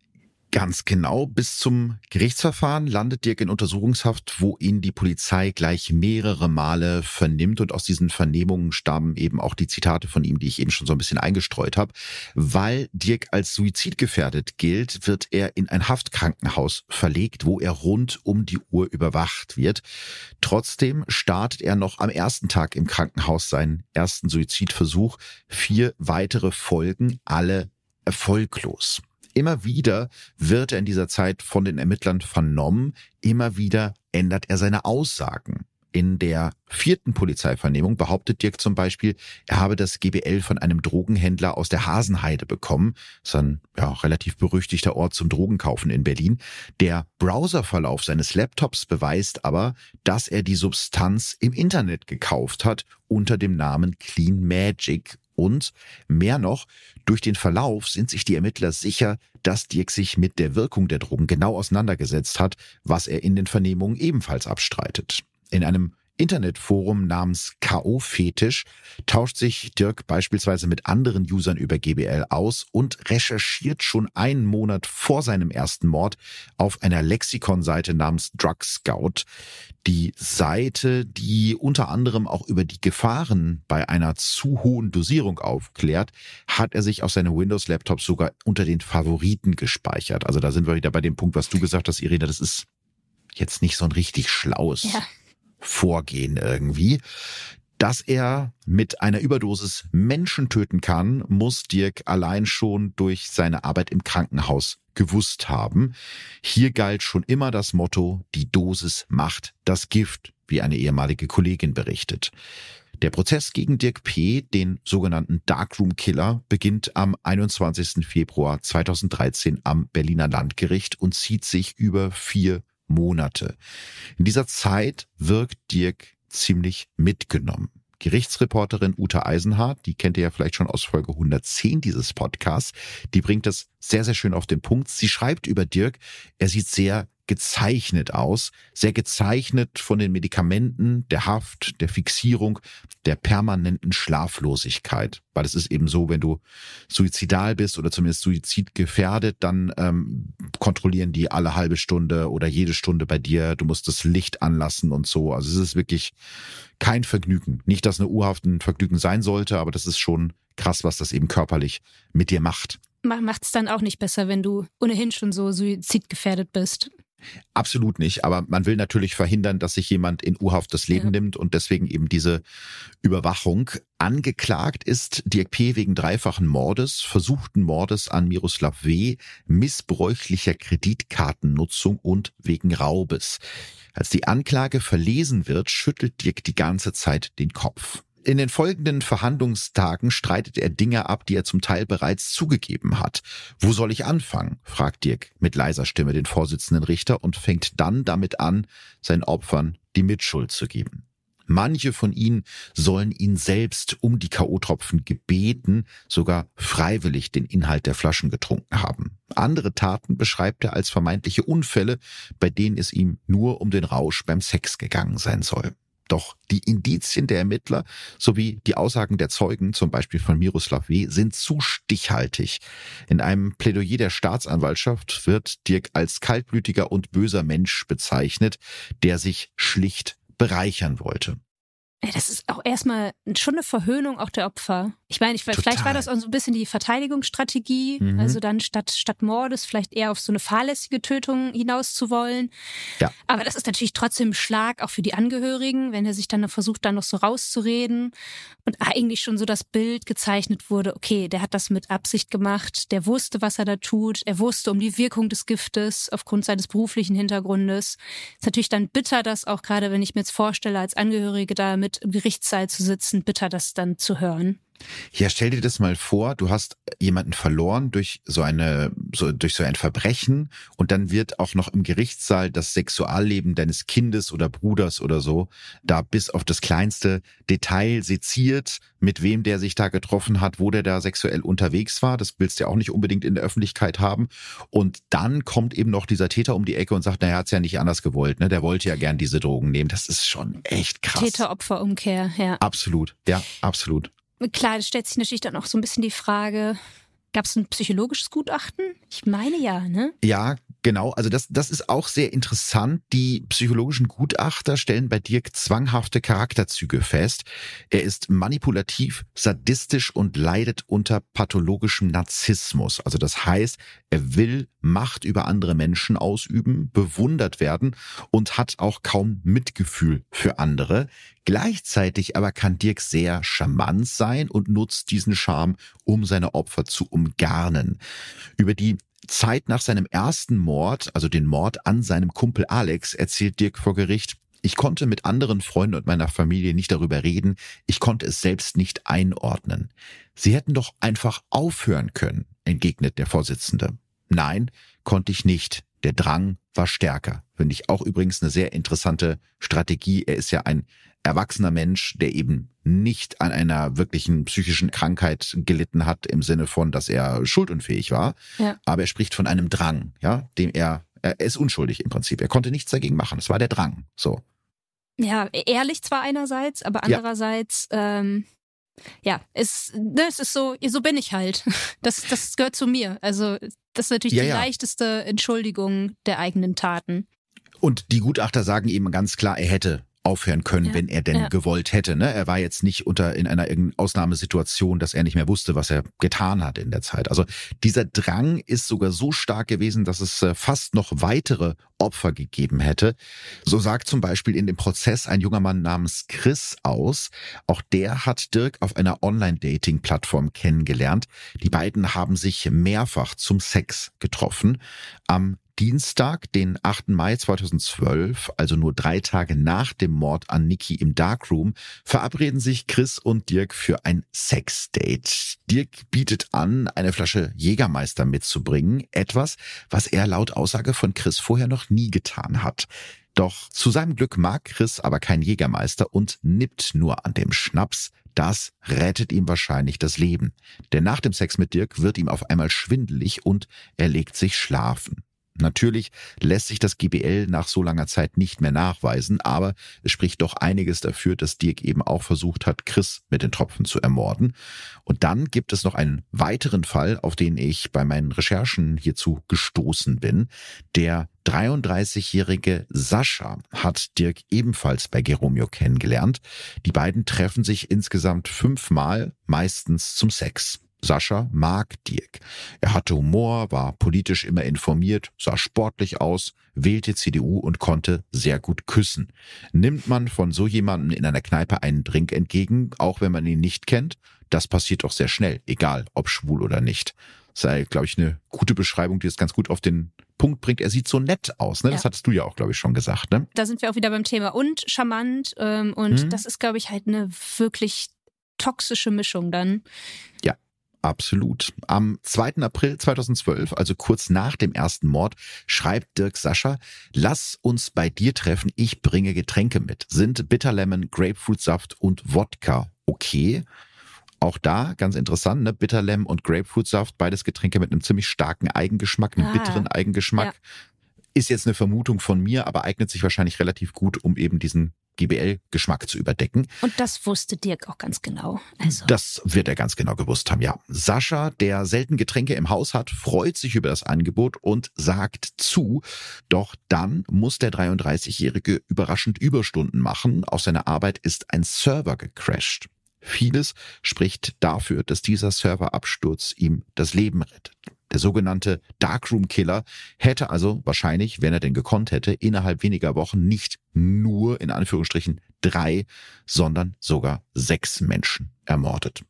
S1: Ganz genau. Bis zum Gerichtsverfahren landet Dirk in Untersuchungshaft, wo ihn die Polizei gleich mehrere Male vernimmt. Und aus diesen Vernehmungen stammen eben auch die Zitate von ihm, die ich eben schon so ein bisschen eingestreut habe. Weil Dirk als suizidgefährdet gilt, wird er in ein Haftkrankenhaus verlegt, wo er rund um die Uhr überwacht wird. Trotzdem startet er noch am ersten Tag im Krankenhaus seinen ersten Suizidversuch. 4 weitere Folgen, alle erfolglos. Immer wieder wird er in dieser Zeit von den Ermittlern vernommen. Immer wieder ändert er seine Aussagen. In der 4. Polizeivernehmung behauptet Dirk zum Beispiel, er habe das GBL von einem Drogenhändler aus der Hasenheide bekommen. Das ist ein relativ berüchtigter Ort zum Drogenkaufen in Berlin. Der Browserverlauf seines Laptops beweist aber, dass er die Substanz im Internet gekauft hat unter dem Namen Clean Magic. Und mehr noch, durch den Verlauf sind sich die Ermittler sicher, dass Dirk sich mit der Wirkung der Drogen genau auseinandergesetzt hat, was er in den Vernehmungen ebenfalls abstreitet. In einem Internetforum namens K.O.-Fetisch tauscht sich Dirk beispielsweise mit anderen Usern über GBL aus und recherchiert schon einen Monat vor seinem ersten Mord auf einer Lexikon-Seite namens Drug Scout. Die Seite, die unter anderem auch über die Gefahren bei einer zu hohen Dosierung aufklärt, hat er sich auf seinem Windows-Laptop sogar unter den Favoriten gespeichert. Also da sind wir wieder bei dem Punkt, was du gesagt hast, Irina, das ist jetzt nicht so ein richtig schlaues Vorgehen irgendwie. Dass er mit einer Überdosis Menschen töten kann, muss Dirk allein schon durch seine Arbeit im Krankenhaus gewusst haben. Hier galt schon immer das Motto, die Dosis macht das Gift, wie eine ehemalige Kollegin berichtet. Der Prozess gegen Dirk P., den sogenannten Darkroom Killer, beginnt am 21. Februar 2013 am Berliner Landgericht und zieht sich über 4 Monate. In dieser Zeit wirkt Dirk ziemlich mitgenommen. Gerichtsreporterin Ute Eisenhardt, die kennt ihr ja vielleicht schon aus Folge 110 dieses Podcasts, die bringt das sehr, sehr schön auf den Punkt. Sie schreibt über Dirk, er sieht sehr gezeichnet aus, sehr gezeichnet von den Medikamenten, der Haft, der Fixierung, der permanenten Schlaflosigkeit. Weil es ist eben so, wenn du suizidal bist oder zumindest suizidgefährdet, dann kontrollieren die alle halbe Stunde oder jede Stunde bei dir. Du musst das Licht anlassen und so. Also es ist wirklich kein Vergnügen. Nicht, dass eine U-Haft ein Vergnügen sein sollte, aber das ist schon krass, was das eben körperlich mit dir macht.
S3: Macht es dann auch nicht besser, wenn du ohnehin schon so suizidgefährdet bist?
S1: Absolut nicht, aber man will natürlich verhindern, dass sich jemand in U-Haft das Leben nimmt und deswegen eben diese Überwachung. Angeklagt ist Dirk P. wegen 3-fachen Mordes, versuchten Mordes an Miroslav W., missbräuchlicher Kreditkartennutzung und wegen Raubes. Als die Anklage verlesen wird, schüttelt Dirk die ganze Zeit den Kopf. In den folgenden Verhandlungstagen streitet er Dinge ab, die er zum Teil bereits zugegeben hat. Wo soll ich anfangen? Fragt Dirk mit leiser Stimme den Vorsitzenden Richter und fängt dann damit an, seinen Opfern die Mitschuld zu geben. Manche von ihnen sollen ihn selbst um die K.O.-Tropfen gebeten, sogar freiwillig den Inhalt der Flaschen getrunken haben. Andere Taten beschreibt er als vermeintliche Unfälle, bei denen es ihm nur um den Rausch beim Sex gegangen sein soll. Doch die Indizien der Ermittler sowie die Aussagen der Zeugen, zum Beispiel von Miroslav W., sind zu stichhaltig. In einem Plädoyer der Staatsanwaltschaft wird Dirk als kaltblütiger und böser Mensch bezeichnet, der sich schlicht bereichern wollte.
S3: Das ist auch erstmal schon eine Verhöhnung auch der Opfer. Ich meine, vielleicht war das auch so ein bisschen die Verteidigungsstrategie, also dann statt Mordes vielleicht eher auf so eine fahrlässige Tötung hinaus zu wollen.
S1: Ja.
S3: Aber das ist natürlich trotzdem ein Schlag auch für die Angehörigen, wenn er sich dann versucht, dann noch so rauszureden und eigentlich schon so das Bild gezeichnet wurde, okay, der hat das mit Absicht gemacht, der wusste, was er da tut, er wusste um die Wirkung des Giftes aufgrund seines beruflichen Hintergrundes. Ist natürlich dann bitter, dass auch gerade, wenn ich mir jetzt vorstelle, als Angehörige da mit im Gerichtssaal zu sitzen, bitter das dann zu hören.
S1: Ja, stell dir das mal vor, du hast jemanden verloren durch so ein Verbrechen und dann wird auch noch im Gerichtssaal das Sexualleben deines Kindes oder Bruders oder so da bis auf das kleinste Detail seziert, mit wem der sich da getroffen hat, wo der da sexuell unterwegs war. Das willst du ja auch nicht unbedingt in der Öffentlichkeit haben. Und dann kommt eben noch dieser Täter um die Ecke und sagt, naja, er hat's ja nicht anders gewollt, ne? Der wollte ja gern diese Drogen nehmen. Das ist schon echt krass.
S3: Täter-Opfer-Umkehr, ja.
S1: Absolut, ja, absolut.
S3: Klar, es stellt sich natürlich dann auch so ein bisschen die Frage, Gab es ein psychologisches Gutachten? Ich meine ja, ne?
S1: Ja, genau. Also das ist auch sehr interessant. Die psychologischen Gutachter stellen bei Dirk zwanghafte Charakterzüge fest. Er ist manipulativ, sadistisch und leidet unter pathologischem Narzissmus. Also das heißt, er will Macht über andere Menschen ausüben, bewundert werden und hat auch kaum Mitgefühl für andere. Gleichzeitig aber kann Dirk sehr charmant sein und nutzt diesen Charme, um seine Opfer zu umgarnen. Über die Zeit nach seinem ersten Mord, also den Mord an seinem Kumpel Alex, erzählt Dirk vor Gericht: Ich konnte mit anderen Freunden und meiner Familie nicht darüber reden. Ich konnte es selbst nicht einordnen. Sie hätten doch einfach aufhören können, entgegnet der Vorsitzende. Nein, konnte ich nicht. Der Drang war stärker. Finde ich auch übrigens eine sehr interessante Strategie. Er ist ja ein erwachsener Mensch, der eben nicht an einer wirklichen psychischen Krankheit gelitten hat, im Sinne von, dass er schuldunfähig war. Ja. Aber er spricht von einem Drang, ja, dem er ist unschuldig im Prinzip. Er konnte nichts dagegen machen. Es war der Drang. So.
S3: Ja, ehrlich zwar einerseits, aber andererseits, es ist so bin ich halt. Das gehört zu mir. Also das ist natürlich die leichteste Entschuldigung der eigenen Taten.
S1: Und die Gutachter sagen eben ganz klar, er hätte aufhören können, wenn er denn gewollt hätte. Ne? Er war jetzt nicht in einer irgendeiner Ausnahmesituation, dass er nicht mehr wusste, was er getan hat in der Zeit. Also dieser Drang ist sogar so stark gewesen, dass es fast noch weitere Opfer gegeben hätte. So sagt zum Beispiel in dem Prozess ein junger Mann namens Chris aus. Auch der hat Dirk auf einer Online-Dating-Plattform kennengelernt. Die beiden haben sich mehrfach zum Sex getroffen. Am Dienstag, den 8. Mai 2012, also nur 3 Tage nach dem Mord an Niki im Darkroom, verabreden sich Chris und Dirk für ein Sexdate. Dirk bietet an, eine Flasche Jägermeister mitzubringen, etwas, was er laut Aussage von Chris vorher noch nie getan hat. Doch zu seinem Glück mag Chris aber kein Jägermeister und nippt nur an dem Schnaps. Das rettet ihm wahrscheinlich das Leben. Denn nach dem Sex mit Dirk wird ihm auf einmal schwindelig und er legt sich schlafen. Natürlich lässt sich das GBL nach so langer Zeit nicht mehr nachweisen, aber es spricht doch einiges dafür, dass Dirk eben auch versucht hat, Chris mit den Tropfen zu ermorden. Und dann gibt es noch einen weiteren Fall, auf den ich bei meinen Recherchen hierzu gestoßen bin. Der 33-jährige Sascha hat Dirk ebenfalls bei Geromeo kennengelernt. Die beiden treffen sich insgesamt 5 Mal, meistens zum Sex. Sascha mag Dirk. Er hatte Humor, war politisch immer informiert, sah sportlich aus, wählte CDU und konnte sehr gut küssen. Nimmt man von so jemandem in einer Kneipe einen Drink entgegen, auch wenn man ihn nicht kennt? Das passiert doch sehr schnell, egal ob schwul oder nicht. Das sei, glaube ich, eine gute Beschreibung, die es ganz gut auf den Punkt bringt. Er sieht so nett aus, ne? Das hattest du ja auch, glaube ich, schon gesagt, ne?
S3: Da sind wir auch wieder beim Thema und charmant und das ist, glaube ich, halt eine wirklich toxische Mischung dann.
S1: Ja. Absolut. Am 2. April 2012, also kurz nach dem ersten Mord, schreibt Dirk Sascha: Lass uns bei dir treffen, ich bringe Getränke mit. Sind Bitterlemon, Grapefruitsaft und Wodka okay? Auch da, ganz interessant, ne? Bitterlemon und Grapefruitsaft, beides Getränke mit einem ziemlich starken Eigengeschmack, einem bitteren Eigengeschmack. Ja. Ist jetzt eine Vermutung von mir, aber eignet sich wahrscheinlich relativ gut, um eben diesen GBL-Geschmack zu überdecken.
S3: Und das wusste Dirk auch ganz genau. Also.
S1: Das wird er ganz genau gewusst haben, ja. Sascha, der selten Getränke im Haus hat, freut sich über das Angebot und sagt zu. Doch dann muss der 33-Jährige überraschend Überstunden machen. Auf seiner Arbeit ist ein Server gecrasht. Vieles spricht dafür, dass dieser Serverabsturz ihm das Leben rettet. Der sogenannte Darkroom-Killer hätte also wahrscheinlich, wenn er denn gekonnt hätte, innerhalb weniger Wochen nicht nur in Anführungsstrichen 3, sondern sogar 6 Menschen ermordet.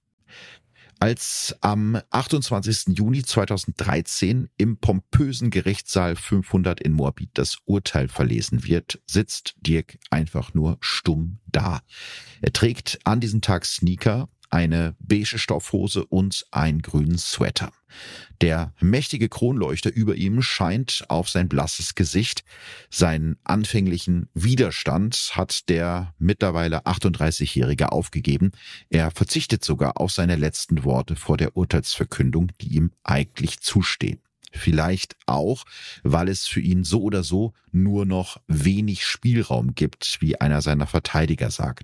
S1: Als am 28. Juni 2013 im pompösen Gerichtssaal 500 in Moabit das Urteil verlesen wird, sitzt Dirk einfach nur stumm da. Er trägt an diesem Tag Sneaker, eine beige Stoffhose und einen grünen Sweater. Der mächtige Kronleuchter über ihm scheint auf sein blasses Gesicht. Seinen anfänglichen Widerstand hat der mittlerweile 38-Jährige aufgegeben. Er verzichtet sogar auf seine letzten Worte vor der Urteilsverkündung, die ihm eigentlich zustehen. Vielleicht auch, weil es für ihn so oder so nur noch wenig Spielraum gibt, wie einer seiner Verteidiger sagt.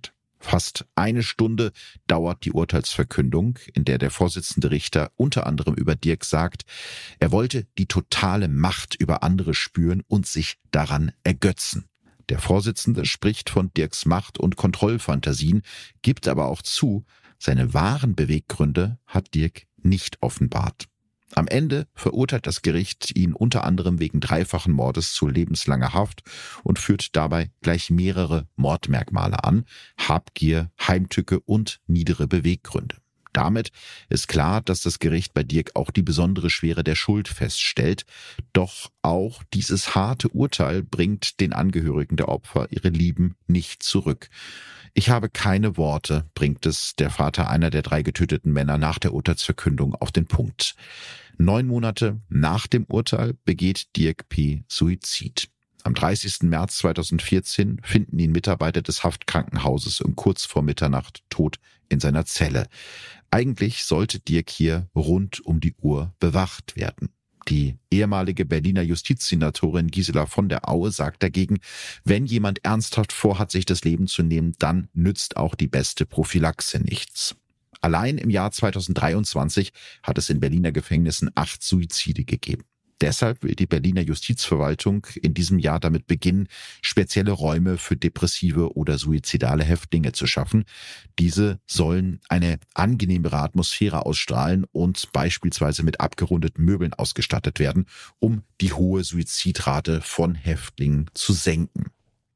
S1: Fast eine Stunde dauert die Urteilsverkündung, in der der Vorsitzende Richter unter anderem über Dirk sagt, er wollte die totale Macht über andere spüren und sich daran ergötzen. Der Vorsitzende spricht von Dirks Macht- und Kontrollfantasien, gibt aber auch zu, seine wahren Beweggründe hat Dirk nicht offenbart. Am Ende verurteilt das Gericht ihn unter anderem wegen dreifachen Mordes zu lebenslanger Haft und führt dabei gleich mehrere Mordmerkmale an: Habgier, Heimtücke und niedere Beweggründe. Damit ist klar, dass das Gericht bei Dirk auch die besondere Schwere der Schuld feststellt. Doch auch dieses harte Urteil bringt den Angehörigen der Opfer ihre Lieben nicht zurück. Ich habe keine Worte, bringt es der Vater einer der 3 getöteten Männer nach der Urteilsverkündung auf den Punkt. 9 Monate nach dem Urteil begeht Dirk P. Suizid. Am 30. März 2014 finden ihn Mitarbeiter des Haftkrankenhauses um kurz vor Mitternacht tot in seiner Zelle. Eigentlich sollte Dirk hier rund um die Uhr bewacht werden. Die ehemalige Berliner Justizsenatorin Gisela von der Aue sagt dagegen, wenn jemand ernsthaft vorhat, sich das Leben zu nehmen, dann nützt auch die beste Prophylaxe nichts. Allein im Jahr 2023 hat es in Berliner Gefängnissen 8 Suizide gegeben. Deshalb will die Berliner Justizverwaltung in diesem Jahr damit beginnen, spezielle Räume für depressive oder suizidale Häftlinge zu schaffen. Diese sollen eine angenehmere Atmosphäre ausstrahlen und beispielsweise mit abgerundeten Möbeln ausgestattet werden, um die hohe Suizidrate von Häftlingen zu senken.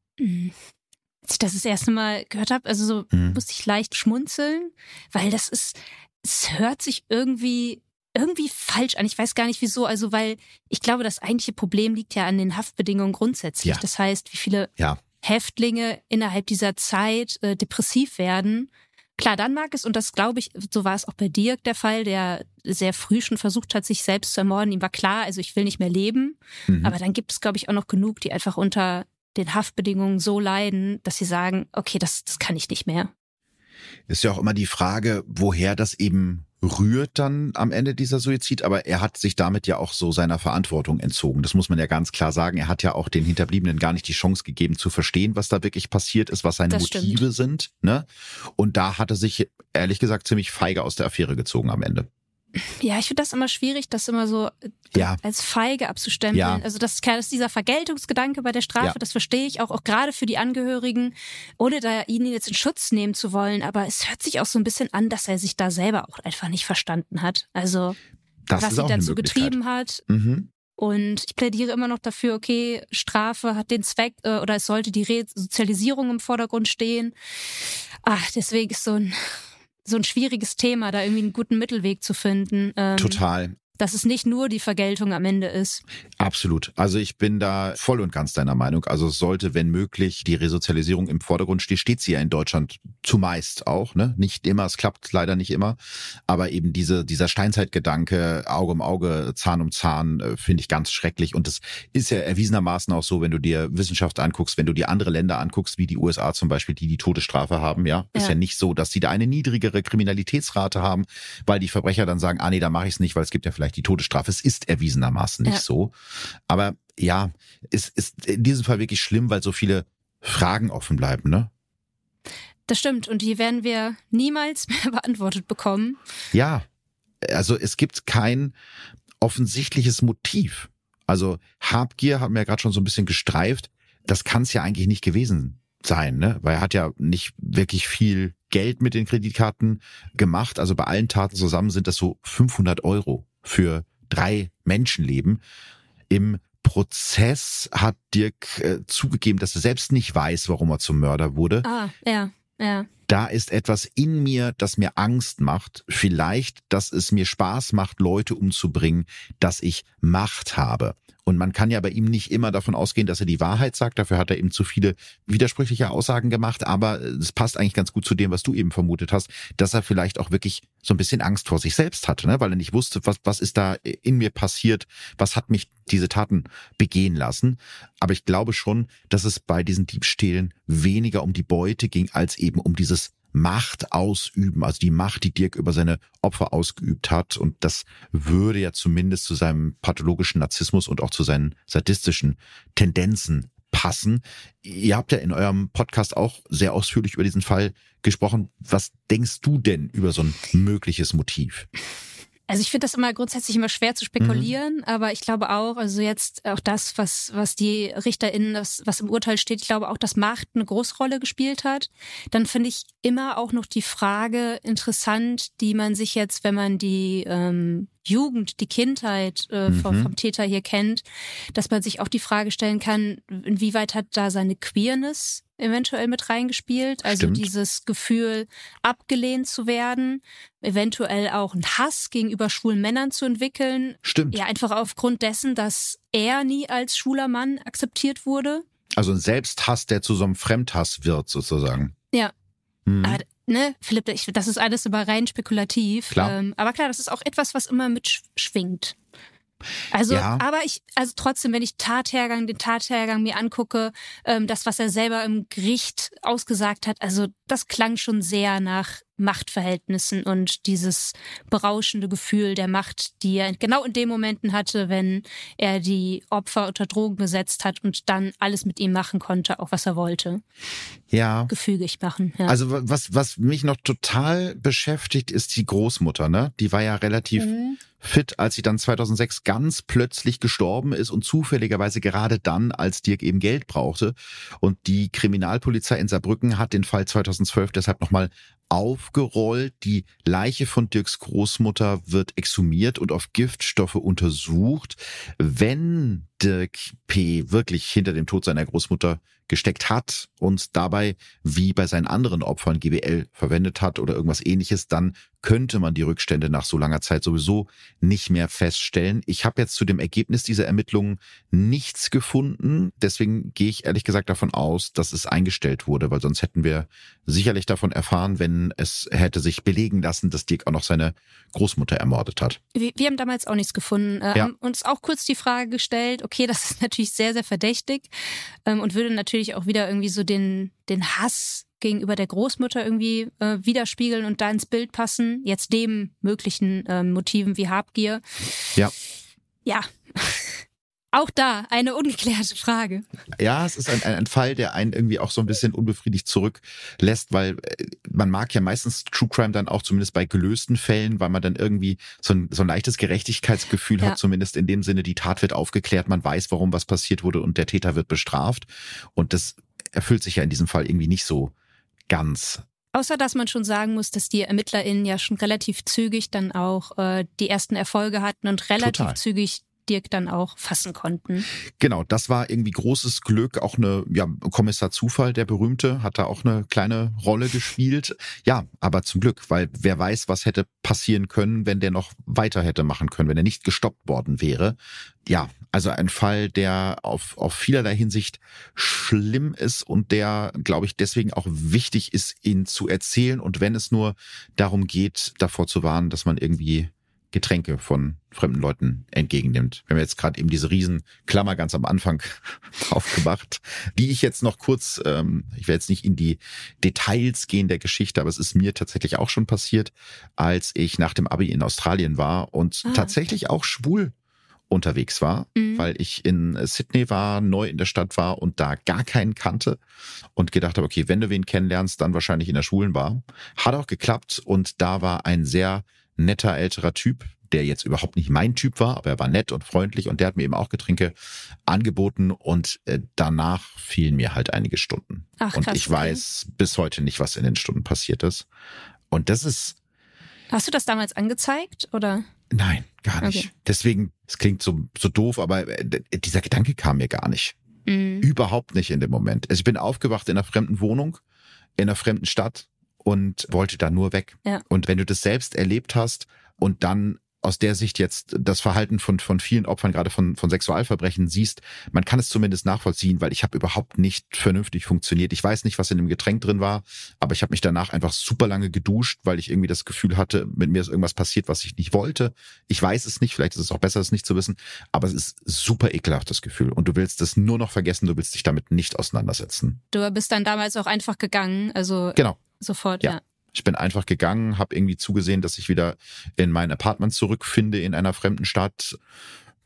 S3: Als ich das erste Mal gehört habe, musste ich leicht schmunzeln, weil es hört sich irgendwie falsch an. Ich weiß gar nicht wieso. Also, weil ich glaube, das eigentliche Problem liegt ja an den Haftbedingungen grundsätzlich. Ja. Das heißt, wie viele Häftlinge innerhalb dieser Zeit depressiv werden. Klar, dann mag es, und das glaube ich, so war es auch bei Dirk der Fall, der sehr früh schon versucht hat, sich selbst zu ermorden. Ihm war klar, also ich will nicht mehr leben. Aber dann gibt es, glaube ich, auch noch genug, die einfach unter den Haftbedingungen so leiden, dass sie sagen, okay, das kann ich nicht mehr.
S1: Ist ja auch immer die Frage, woher das eben rührt dann am Ende dieser Suizid, aber er hat sich damit ja auch so seiner Verantwortung entzogen. Das muss man ja ganz klar sagen. Er hat ja auch den Hinterbliebenen gar nicht die Chance gegeben zu verstehen, was da wirklich passiert ist, was seine Motive sind. Ne? Und da hat er sich, ehrlich gesagt, ziemlich feige aus der Affäre gezogen am Ende.
S3: Ja, ich finde das immer schwierig, das immer so als feige abzustempeln. Ja. Also das ist dieser Vergeltungsgedanke bei der Strafe, das verstehe ich auch gerade für die Angehörigen, ohne da ihn jetzt in Schutz nehmen zu wollen. Aber es hört sich auch so ein bisschen an, dass er sich da selber auch einfach nicht verstanden hat. Also was ihn dazu getrieben hat. Und ich plädiere immer noch dafür, okay, Strafe hat den Zweck oder es sollte die Resozialisierung im Vordergrund stehen. Deswegen ist so ein schwieriges Thema, da irgendwie einen guten Mittelweg zu finden.
S1: Total.
S3: Dass es nicht nur die Vergeltung am Ende ist.
S1: Absolut. Also ich bin da voll und ganz deiner Meinung. Also es sollte, wenn möglich, die Resozialisierung im Vordergrund stehen. Steht sie ja in Deutschland zumeist auch, ne? Nicht immer, es klappt leider nicht immer. Aber eben dieser Steinzeitgedanke, Auge um Auge, Zahn um Zahn, finde ich ganz schrecklich. Und das ist ja erwiesenermaßen auch so, wenn du dir Wissenschaft anguckst, wenn du dir andere Länder anguckst, wie die USA zum Beispiel, die Todesstrafe haben, ja. Ist ja nicht so, dass die da eine niedrigere Kriminalitätsrate haben, weil die Verbrecher dann sagen, nee, da mache ich es nicht, weil es gibt ja vielleicht die Todesstrafe. Es ist erwiesenermaßen nicht so. Aber ja, es ist in diesem Fall wirklich schlimm, weil so viele Fragen offen bleiben, ne?
S3: Das stimmt. Und die werden wir niemals mehr beantwortet bekommen.
S1: Ja, also es gibt kein offensichtliches Motiv. Also Habgier haben wir ja gerade schon so ein bisschen gestreift. Das kann es ja eigentlich nicht gewesen sein, ne? Weil er hat ja nicht wirklich viel Geld mit den Kreditkarten gemacht. Also bei allen Taten zusammen sind das so 500 € für 3 Menschenleben. Im Prozess hat Dirk zugegeben, dass er selbst nicht weiß, warum er zum Mörder wurde.
S3: Ja.
S1: Da ist etwas in mir, das mir Angst macht. Vielleicht, dass es mir Spaß macht, Leute umzubringen, dass ich Macht habe. Und man kann ja bei ihm nicht immer davon ausgehen, dass er die Wahrheit sagt. Dafür hat er eben zu viele widersprüchliche Aussagen gemacht. Aber es passt eigentlich ganz gut zu dem, was du eben vermutet hast, dass er vielleicht auch wirklich so ein bisschen Angst vor sich selbst hatte, ne? Weil er nicht wusste, was ist da in mir passiert, was hat mich diese Taten begehen lassen. Aber ich glaube schon, dass es bei diesen Diebstählen weniger um die Beute ging, als eben um dieses Macht ausüben, also die Macht, die Dirk über seine Opfer ausgeübt hat. Und das würde ja zumindest zu seinem pathologischen Narzissmus und auch zu seinen sadistischen Tendenzen passen. Ihr habt ja in eurem Podcast auch sehr ausführlich über diesen Fall gesprochen. Was denkst du denn über so ein mögliches Motiv?
S3: Also ich finde das grundsätzlich immer schwer zu spekulieren, aber ich glaube auch, also jetzt auch das, was die RichterInnen, was im Urteil steht, ich glaube auch, dass Macht eine Großrolle gespielt hat. Dann finde ich immer auch noch die Frage interessant, die man sich jetzt, wenn man die Jugend, die Kindheit vom Täter hier kennt, dass man sich auch die Frage stellen kann, inwieweit hat da seine Queerness eventuell mit reingespielt, also
S1: Stimmt.
S3: Dieses Gefühl, abgelehnt zu werden, eventuell auch einen Hass gegenüber schwulen Männern zu entwickeln.
S1: Stimmt.
S3: Ja, einfach aufgrund dessen, dass er nie als schwuler Mann akzeptiert wurde.
S1: Also ein Selbsthass, der zu so einem Fremdhass wird, sozusagen.
S3: Ja. Aber, Philipp, das ist alles immer rein spekulativ.
S1: Klar.
S3: Aber klar, das ist auch etwas, was immer mitschwingt. Also,
S1: Ja.
S3: aber trotzdem, wenn ich den Tathergang mir angucke, das, was er selber im Gericht ausgesagt hat, also das klang schon sehr nach Machtverhältnissen und dieses berauschende Gefühl der Macht, die er genau in den Momenten hatte, wenn er die Opfer unter Drogen gesetzt hat und dann alles mit ihm machen konnte, auch was er wollte.
S1: Ja.
S3: Gefügig machen. Ja.
S1: Also was mich noch total beschäftigt, ist die Großmutter, ne? Die war ja relativ fit, als sie dann 2006 ganz plötzlich gestorben ist und zufälligerweise gerade dann, als Dirk eben Geld brauchte. Und die Kriminalpolizei in Saarbrücken hat den Fall 2012 deshalb nochmal aufgerollt. Die Leiche von Dirks Großmutter wird exhumiert und auf Giftstoffe untersucht. Wenn Dirk P. wirklich hinter dem Tod seiner Großmutter gesteckt hat und dabei, wie bei seinen anderen Opfern, GBL verwendet hat oder irgendwas Ähnliches, dann könnte man die Rückstände nach so langer Zeit sowieso nicht mehr feststellen. Ich habe jetzt zu dem Ergebnis dieser Ermittlungen nichts gefunden. Deswegen gehe ich ehrlich gesagt davon aus, dass es eingestellt wurde, weil sonst hätten wir sicherlich davon erfahren, wenn es hätte sich belegen lassen, dass Dirk auch noch seine Großmutter ermordet hat.
S3: Wir haben damals auch nichts gefunden. Haben uns auch kurz die Frage gestellt, okay, das ist natürlich sehr, sehr verdächtig und würde natürlich auch wieder irgendwie so den Hass gegenüber der Großmutter irgendwie widerspiegeln und da ins Bild passen. Jetzt neben möglichen Motiven wie Habgier.
S1: Ja.
S3: Ja. Auch da eine ungeklärte Frage.
S1: Ja, es ist ein Fall, der einen irgendwie auch so ein bisschen unbefriedigt zurücklässt, weil man mag ja meistens True Crime dann auch zumindest bei gelösten Fällen, weil man dann irgendwie so ein leichtes Gerechtigkeitsgefühl hat, zumindest in dem Sinne, die Tat wird aufgeklärt, man weiß, warum was passiert wurde und der Täter wird bestraft. Und das erfüllt sich ja in diesem Fall irgendwie nicht so ganz.
S3: Außer, dass man schon sagen muss, dass die ErmittlerInnen ja schon relativ zügig dann auch die ersten Erfolge hatten und relativ zügig Dirk dann auch fassen konnten.
S1: Genau, das war irgendwie großes Glück. Auch Kommissar Zufall, der Berühmte, hat da auch eine kleine Rolle gespielt. Ja, aber zum Glück, weil wer weiß, was hätte passieren können, wenn der noch weiter hätte machen können, wenn er nicht gestoppt worden wäre. Ja, also ein Fall, der auf vielerlei Hinsicht schlimm ist und der, glaube ich, deswegen auch wichtig ist, ihn zu erzählen. Und wenn es nur darum geht, davor zu warnen, dass man irgendwie Getränke von fremden Leuten entgegennimmt. Wir haben jetzt gerade eben diese Riesenklammer ganz am Anfang aufgemacht, die ich jetzt noch kurz, ich werde jetzt nicht in die Details gehen der Geschichte, aber es ist mir tatsächlich auch schon passiert, als ich nach dem Abi in Australien war und tatsächlich auch schwul unterwegs war, weil ich in Sydney war, neu in der Stadt war und da gar keinen kannte und gedacht habe, okay, wenn du wen kennenlernst, dann wahrscheinlich in der schwulen Bar. Hat auch geklappt und da war ein sehr netter älterer Typ, der jetzt überhaupt nicht mein Typ war, aber er war nett und freundlich und der hat mir eben auch Getränke angeboten und danach fielen mir halt einige Stunden.
S3: Ach,
S1: und
S3: krass,
S1: ich weiß bis heute nicht, was in den Stunden passiert ist. Und das ist...
S3: Hast du das damals angezeigt, oder?
S1: Nein, gar nicht.
S3: Okay.
S1: Deswegen, es klingt so doof, aber dieser Gedanke kam mir gar nicht. Überhaupt nicht in dem Moment. Also ich bin aufgewacht in einer fremden Wohnung, in einer fremden Stadt und wollte da nur weg.
S3: Ja.
S1: Und wenn du das selbst erlebt hast und dann aus der Sicht jetzt das Verhalten von vielen Opfern, gerade von Sexualverbrechen siehst, man kann es zumindest nachvollziehen, weil ich habe überhaupt nicht vernünftig funktioniert. Ich weiß nicht, was in dem Getränk drin war, aber ich habe mich danach einfach super lange geduscht, weil ich irgendwie das Gefühl hatte, mit mir ist irgendwas passiert, was ich nicht wollte. Ich weiß es nicht, vielleicht ist es auch besser, es nicht zu wissen, aber es ist super ekelhaft, das Gefühl. Und du willst es nur noch vergessen, du willst dich damit nicht auseinandersetzen.
S3: Du bist dann damals auch einfach gegangen, also
S1: genau.
S3: Sofort, ja.
S1: Ich bin einfach gegangen, habe irgendwie zugesehen, dass ich wieder in mein Apartment zurückfinde in einer fremden Stadt.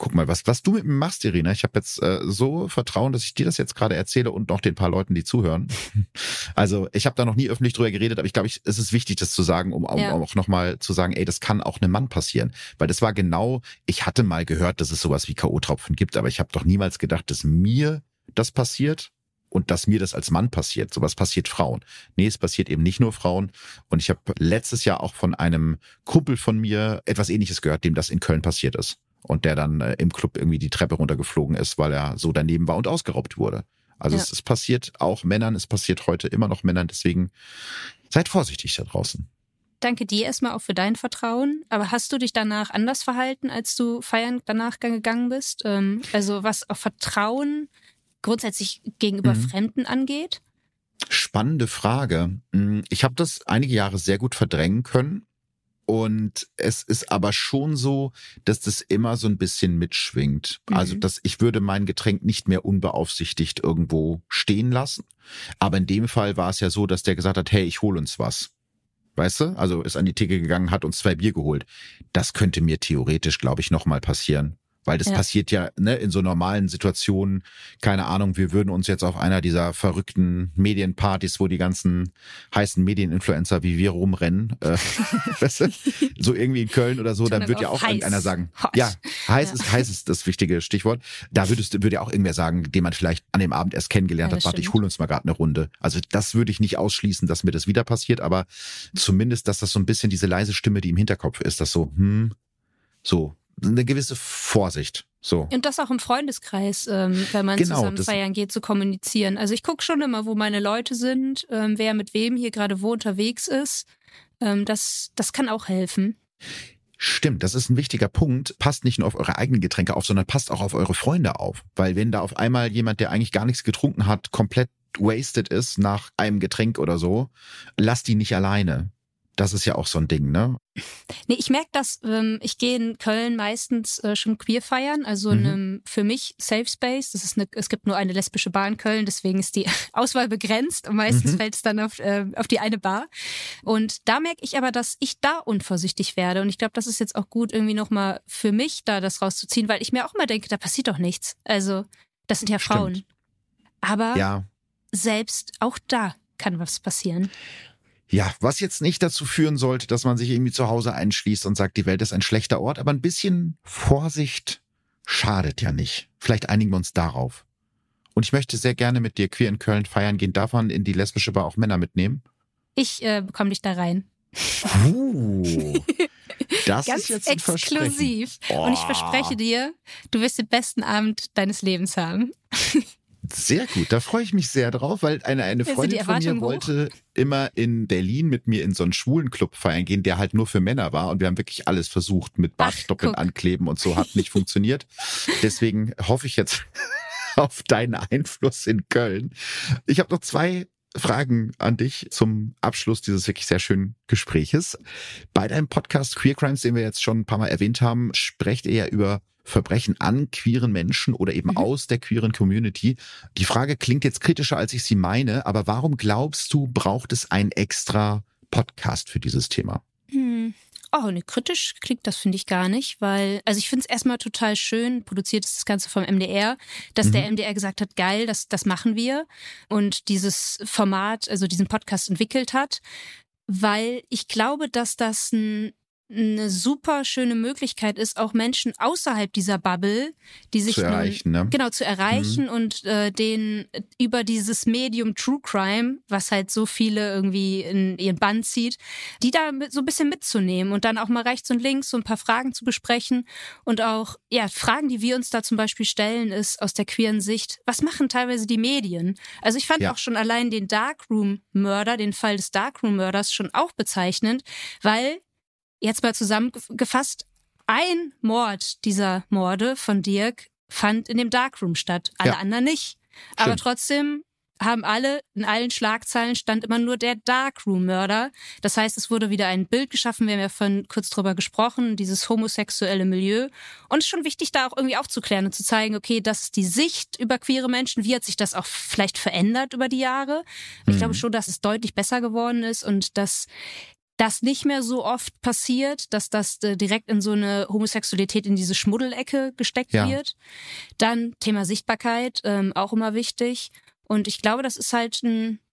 S1: Guck mal, was du mit mir machst, Irina. Ich habe jetzt so Vertrauen, dass ich dir das jetzt gerade erzähle und noch den paar Leuten, die zuhören. Also ich habe da noch nie öffentlich drüber geredet, aber ich glaube, es ist wichtig, das zu sagen, um auch nochmal zu sagen, ey, das kann auch einem Mann passieren. Weil das war genau, ich hatte mal gehört, dass es sowas wie K.O.-Tropfen gibt, aber ich habe doch niemals gedacht, dass mir das passiert und dass mir das als Mann passiert. Sowas passiert Frauen. Nee, es passiert eben nicht nur Frauen. Und ich habe letztes Jahr auch von einem Kumpel von mir etwas Ähnliches gehört, dem das in Köln passiert ist. Und der dann im Club irgendwie die Treppe runtergeflogen ist, weil er so daneben war und ausgeraubt wurde. Also es passiert auch Männern, es passiert heute immer noch Männern. Deswegen seid vorsichtig da draußen.
S3: Danke dir erstmal auch für dein Vertrauen. Aber hast du dich danach anders verhalten, als du feiern danach gegangen bist? Also was auch Vertrauen grundsätzlich gegenüber Fremden angeht?
S1: Spannende Frage. Ich habe das einige Jahre sehr gut verdrängen können. Und es ist aber schon so, dass das immer so ein bisschen mitschwingt. Also, dass ich würde mein Getränk nicht mehr unbeaufsichtigt irgendwo stehen lassen. Aber in dem Fall war es ja so, dass der gesagt hat, hey, ich hol uns was. Weißt du? Also ist an die Theke gegangen, hat uns 2 Bier geholt. Das könnte mir theoretisch, glaube ich, nochmal passieren. Weil das passiert ja in so normalen Situationen, keine Ahnung, wir würden uns jetzt auf einer dieser verrückten Medienpartys, wo die ganzen heißen Medieninfluencer wie wir rumrennen, weißt du? So irgendwie in Köln oder so, dann wird ja auch irgendeiner sagen, heiß ist das wichtige Stichwort. Da würde ja auch irgendwer sagen, den man vielleicht an dem Abend erst kennengelernt hat, warte, ich hole uns mal gerade eine Runde. Also das würde ich nicht ausschließen, dass mir das wieder passiert, aber zumindest, dass das so ein bisschen diese leise Stimme, die im Hinterkopf ist, dass so, so, eine gewisse Vorsicht. So.
S3: Und das auch im Freundeskreis, wenn man zusammen feiern geht, zu kommunizieren. Also ich gucke schon immer, wo meine Leute sind, wer mit wem hier gerade wo unterwegs ist. Das kann auch helfen.
S1: Stimmt, das ist ein wichtiger Punkt. Passt nicht nur auf eure eigenen Getränke auf, sondern passt auch auf eure Freunde auf. Weil wenn da auf einmal jemand, der eigentlich gar nichts getrunken hat, komplett wasted ist nach einem Getränk oder so, lasst die nicht alleine. Das ist ja auch so ein Ding, ne?
S3: Nee, ich merke das, ich gehe in Köln meistens schon queer feiern, also in einem für mich Safe Space. Es gibt nur eine lesbische Bar in Köln, deswegen ist die Auswahl begrenzt und meistens fällt es dann auf die eine Bar. Und da merke ich aber, dass ich da unvorsichtig werde. Und ich glaube, das ist jetzt auch gut, irgendwie nochmal für mich da das rauszuziehen, weil ich mir auch immer denke, da passiert doch nichts. Also, das sind ja Frauen.
S1: Stimmt.
S3: Aber selbst auch da kann was passieren.
S1: Ja, was jetzt nicht dazu führen sollte, dass man sich irgendwie zu Hause einschließt und sagt, die Welt ist ein schlechter Ort, aber ein bisschen Vorsicht schadet ja nicht. Vielleicht einigen wir uns darauf. Und ich möchte sehr gerne mit dir queer in Köln feiern gehen. Darf man in die lesbische Bar auch Männer mitnehmen?
S3: Ich bekomme dich da rein.
S1: Das
S3: ganz
S1: ist jetzt ein
S3: exklusiv. Und ich verspreche dir, du wirst den besten Abend deines Lebens haben.
S1: Sehr gut, da freue ich mich sehr drauf, weil eine Freundin von mir wollte immer in Berlin mit mir in so einen schwulen Club feiern gehen, der halt nur für Männer war und wir haben wirklich alles versucht mit Bartstoppeln ankleben und so, hat nicht funktioniert. Deswegen hoffe ich jetzt auf deinen Einfluss in Köln. Ich habe noch 2 Fragen an dich zum Abschluss dieses wirklich sehr schönen Gespräches. Bei deinem Podcast Queer Crimes, den wir jetzt schon ein paar Mal erwähnt haben, sprecht ihr ja über Verbrechen an queeren Menschen oder eben aus der queeren Community. Die Frage klingt jetzt kritischer, als ich sie meine, aber warum glaubst du, braucht es einen extra Podcast für dieses Thema?
S3: Oh, ne, kritisch klingt das, finde ich gar nicht, weil, also ich finde es erstmal total schön, produziert ist das Ganze vom MDR, dass der MDR gesagt hat, geil, das machen wir und dieses Format, also diesen Podcast entwickelt hat, weil ich glaube, dass das eine super schöne Möglichkeit ist, auch Menschen außerhalb dieser Bubble, die sich zu erreichen und denen über dieses Medium True Crime, was halt so viele irgendwie in ihren Bann zieht, die da so ein bisschen mitzunehmen und dann auch mal rechts und links so ein paar Fragen zu besprechen und auch Fragen, die wir uns da zum Beispiel stellen, ist aus der queeren Sicht, was machen teilweise die Medien? Also ich fand auch schon allein den Darkroom-Mörder, den Fall des Darkroom-Mörders schon auch bezeichnend, weil jetzt mal zusammengefasst, ein Mord dieser Morde von Dirk fand in dem Darkroom statt, alle anderen nicht. Aber trotzdem haben in allen Schlagzeilen stand immer nur der Darkroom-Mörder. Das heißt, es wurde wieder ein Bild geschaffen, wir haben ja vorhin kurz drüber gesprochen, dieses homosexuelle Milieu. Und es ist schon wichtig, da auch irgendwie aufzuklären und zu zeigen, okay, das ist die Sicht über queere Menschen, wie hat sich das auch vielleicht verändert über die Jahre. Ich glaube schon, dass es deutlich besser geworden ist und dass das nicht mehr so oft passiert, dass das direkt in so eine Homosexualität, in diese Schmuddelecke gesteckt wird. Dann Thema Sichtbarkeit, auch immer wichtig. Und ich glaube, das ist halt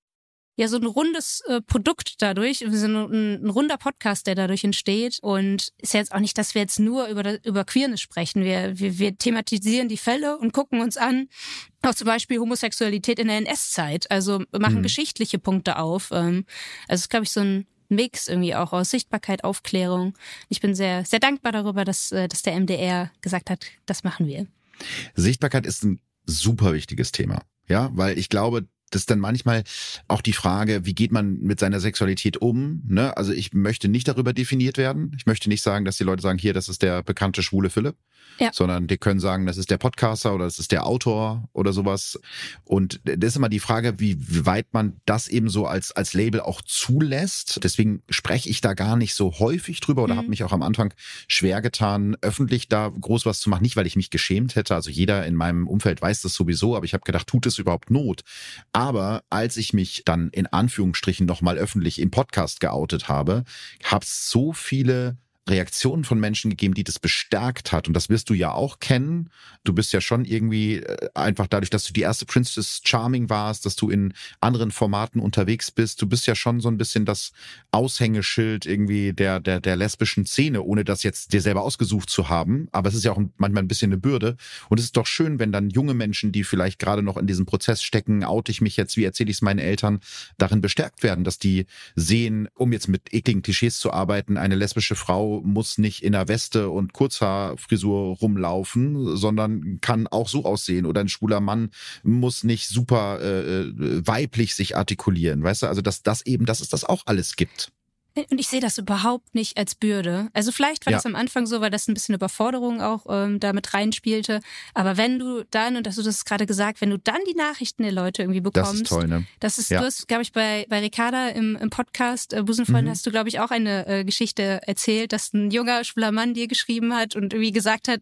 S3: so ein rundes Produkt dadurch, so ein runder Podcast, der dadurch entsteht. Und ist ja jetzt auch nicht, dass wir jetzt nur über Queerness sprechen. Wir thematisieren die Fälle und gucken uns an, auch zum Beispiel Homosexualität in der NS-Zeit. Also machen geschichtliche Punkte auf. Also es ist, glaube ich, so ein Mix irgendwie auch aus Sichtbarkeit, Aufklärung. Ich bin sehr, sehr dankbar darüber, dass der MDR gesagt hat, das machen wir.
S1: Sichtbarkeit ist ein super wichtiges Thema. Ja, weil ich glaube, das ist dann manchmal auch die Frage, wie geht man mit seiner Sexualität um? Ne? Also ich möchte nicht darüber definiert werden. Ich möchte nicht sagen, dass die Leute sagen, hier, das ist der bekannte schwule Philipp. Ja. Sondern die können sagen, das ist der Podcaster oder das ist der Autor oder sowas. Und das ist immer die Frage, wie weit man das eben so als Label auch zulässt. Deswegen spreche ich da gar nicht so häufig drüber oder habe mich auch am Anfang schwer getan, öffentlich da groß was zu machen. Nicht, weil ich mich geschämt hätte. Also jeder in meinem Umfeld weiß das sowieso, aber ich habe gedacht, tut es überhaupt Not? Aber als ich mich dann in Anführungsstrichen nochmal öffentlich im Podcast geoutet habe, habe es so viele Reaktionen von Menschen gegeben, die das bestärkt hat. Und das wirst du ja auch kennen. Du bist ja schon irgendwie einfach dadurch, dass du die erste Princess Charming warst, dass du in anderen Formaten unterwegs bist. Du bist ja schon so ein bisschen das Aushängeschild irgendwie der lesbischen Szene, ohne das jetzt dir selber ausgesucht zu haben. Aber es ist ja auch manchmal ein bisschen eine Bürde. Und es ist doch schön, wenn dann junge Menschen, die vielleicht gerade noch in diesem Prozess stecken, oute ich mich jetzt, wie erzähle ich es meinen Eltern, darin bestärkt werden, dass die sehen, um jetzt mit ekligen Klischees zu arbeiten, eine lesbische Frau muss nicht in der Weste und Kurzhaarfrisur rumlaufen, sondern kann auch so aussehen. Oder ein schwuler Mann muss nicht super weiblich sich artikulieren. Weißt du, also dass es das auch alles gibt.
S3: Und ich sehe das überhaupt nicht als Bürde. Also vielleicht war das am Anfang so, weil das ein bisschen Überforderung auch damit reinspielte. Aber wenn du dann, und das ist gerade gesagt, wenn du dann die Nachrichten der Leute irgendwie bekommst.
S1: Das ist toll, ne?
S3: Das ist, du hast, glaube ich, bei Ricarda im Podcast Busenfreunde hast du, glaube ich, auch eine Geschichte erzählt, dass ein junger, schwuler Mann dir geschrieben hat und irgendwie gesagt hat,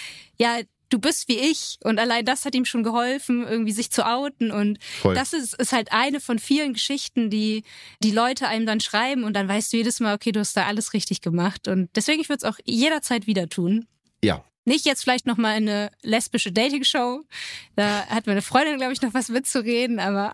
S3: du bist wie ich, und allein das hat ihm schon geholfen, irgendwie sich zu outen, und voll. Das ist halt eine von vielen Geschichten, die Leute einem dann schreiben, und dann weißt du jedes Mal, okay, du hast da alles richtig gemacht, und deswegen, ich würde es auch jederzeit wieder tun.
S1: Ja.
S3: Nicht jetzt vielleicht nochmal eine lesbische Dating-Show. Da hat meine Freundin, glaube ich, noch was mitzureden, aber...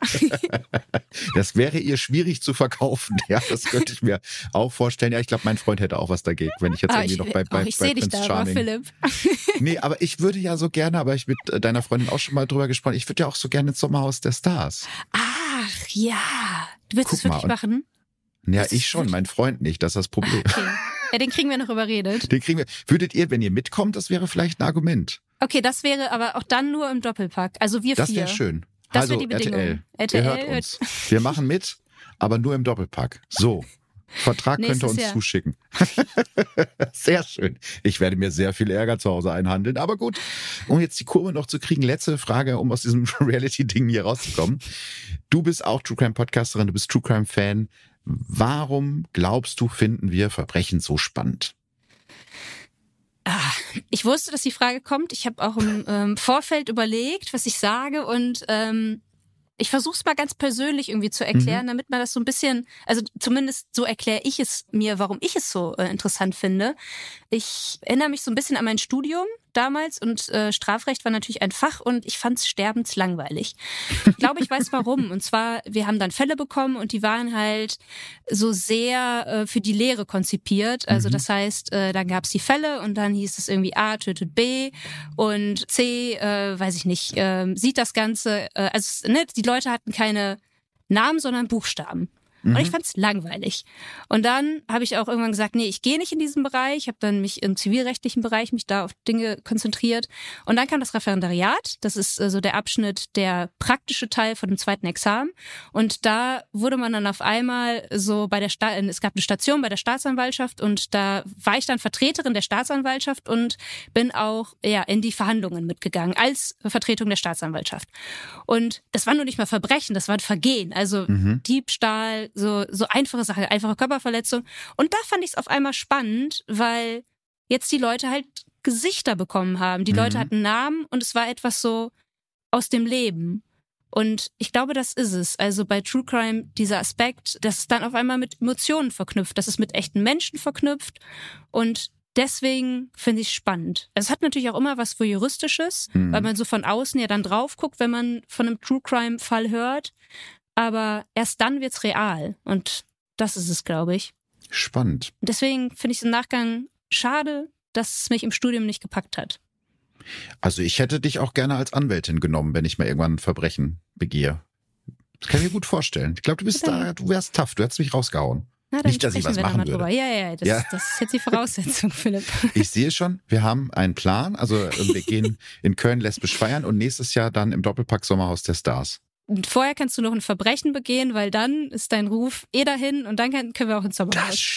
S1: Das wäre ihr schwierig zu verkaufen. Ja, das könnte ich mir auch vorstellen. Ja, ich glaube, mein Freund hätte auch was dagegen, wenn ich jetzt irgendwie noch bei
S3: ich sehe dich da, aber Philipp.
S1: Nee, aber ich würde ja so gerne, aber ich mit deiner Freundin auch schon mal drüber gesprochen, ich würde ja auch so gerne ins Sommerhaus der Stars.
S3: Ach ja, du willst es wirklich machen?
S1: Ja, ich schon, mein Freund nicht, das ist das Problem.
S3: Okay. Ja, den kriegen wir noch überredet.
S1: Würdet ihr, wenn ihr mitkommt, das wäre vielleicht ein Argument.
S3: Okay, das wäre aber auch dann nur im Doppelpack. Also wir 4.
S1: Das wäre schön.
S3: Das wäre die Bedingung.
S1: RTL, ihr hört uns. Wir machen mit, aber nur im Doppelpack. So. Vertrag könnt ihr uns zuschicken. Sehr schön. Ich werde mir sehr viel Ärger zu Hause einhandeln. Aber gut, um jetzt die Kurve noch zu kriegen, letzte Frage, um aus diesem Reality-Ding hier rauszukommen. Du bist auch True Crime Podcasterin, du bist True Crime Fan. Warum, glaubst du, finden wir Verbrechen so spannend?
S3: Ich wusste, dass die Frage kommt. Ich habe auch im Vorfeld überlegt, was ich sage, und ich versuche es mal ganz persönlich irgendwie zu erklären, damit man das so ein bisschen, also zumindest so erkläre ich es mir, warum ich es so interessant finde. Ich erinnere mich so ein bisschen an mein Studium damals, und Strafrecht war natürlich ein Fach, und ich fand es sterbenslangweilig. Ich glaube, ich weiß warum. Und zwar, wir haben dann Fälle bekommen, und die waren halt so sehr für die Lehre konzipiert. Also das heißt, dann gab es die Fälle, und dann hieß es irgendwie A tötet B und C, weiß ich nicht, sieht das Ganze. Also die Leute hatten keine Namen, sondern Buchstaben. Und ich fand's langweilig. Und dann habe ich auch irgendwann gesagt, nee, ich gehe nicht in diesen Bereich. Ich habe dann mich im zivilrechtlichen Bereich mich da auf Dinge konzentriert. Und dann kam das Referendariat. Das ist so der Abschnitt, der praktische Teil von dem 2. Examen. Und da wurde man dann auf einmal so es gab eine Station bei der Staatsanwaltschaft, und da war ich dann Vertreterin der Staatsanwaltschaft und bin auch in die Verhandlungen mitgegangen als Vertretung der Staatsanwaltschaft. Und das war nur nicht mal Verbrechen, das war ein Vergehen. Also Diebstahl, so einfache Sachen, einfache Körperverletzung. Und da fand ich es auf einmal spannend, weil jetzt die Leute halt Gesichter bekommen haben. Die Leute hatten Namen, und es war etwas so aus dem Leben. Und ich glaube, das ist es. Also bei True Crime dieser Aspekt, dass es dann auf einmal mit Emotionen verknüpft, dass es mit echten Menschen verknüpft. Und deswegen finde ich es spannend. Es hat natürlich auch immer was Voyeuristisches, weil man so von außen ja dann drauf guckt, wenn man von einem True Crime Fall hört. Aber erst dann wird's real. Und das ist es, glaube ich.
S1: Spannend.
S3: Und deswegen finde ich es im Nachgang schade, dass es mich im Studium nicht gepackt hat.
S1: Also ich hätte dich auch gerne als Anwältin genommen, wenn ich mal irgendwann ein Verbrechen begehe. Das kann ich mir gut vorstellen. Ich glaube, du wärst tough, du hättest mich rausgehauen. Nicht, dass ich was machen würde.
S3: Ja, das ist jetzt die Voraussetzung, Philipp.
S1: Ich sehe schon, wir haben einen Plan. Also wir gehen in Köln lesbisch feiern und nächstes Jahr dann im Doppelpack Sommerhaus der Stars.
S3: Und vorher kannst du noch ein Verbrechen begehen, weil dann ist dein Ruf dahin und dann können wir auch ins Sommerhaus.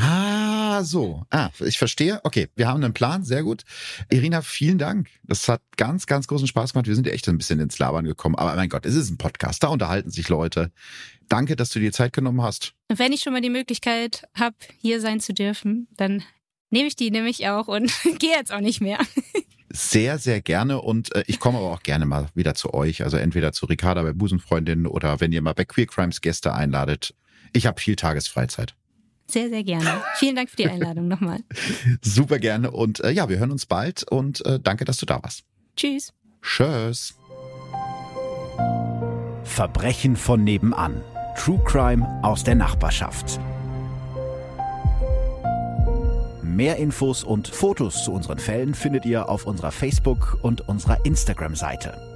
S1: Ich verstehe. Okay, wir haben einen Plan, sehr gut. Irina, vielen Dank. Das hat ganz, ganz großen Spaß gemacht. Wir sind echt ein bisschen ins Labern gekommen. Aber mein Gott, es ist ein Podcast, da unterhalten sich Leute. Danke, dass du dir Zeit genommen hast.
S3: Und wenn ich schon mal die Möglichkeit habe, hier sein zu dürfen, dann nehme ich die nämlich auch und gehe jetzt auch nicht mehr.
S1: Sehr, sehr gerne und ich komme aber auch gerne mal wieder zu euch, also entweder zu Ricarda bei Busenfreundinnen oder wenn ihr mal bei Queer Crimes Gäste einladet. Ich habe viel Tagesfreizeit.
S3: Sehr, sehr gerne. Vielen Dank für die Einladung nochmal.
S1: Super gerne und wir hören uns bald und danke, dass du da warst.
S3: Tschüss.
S1: Tschüss.
S2: Verbrechen von nebenan. True Crime aus der Nachbarschaft. Mehr Infos und Fotos zu unseren Fällen findet ihr auf unserer Facebook- und unserer Instagram-Seite.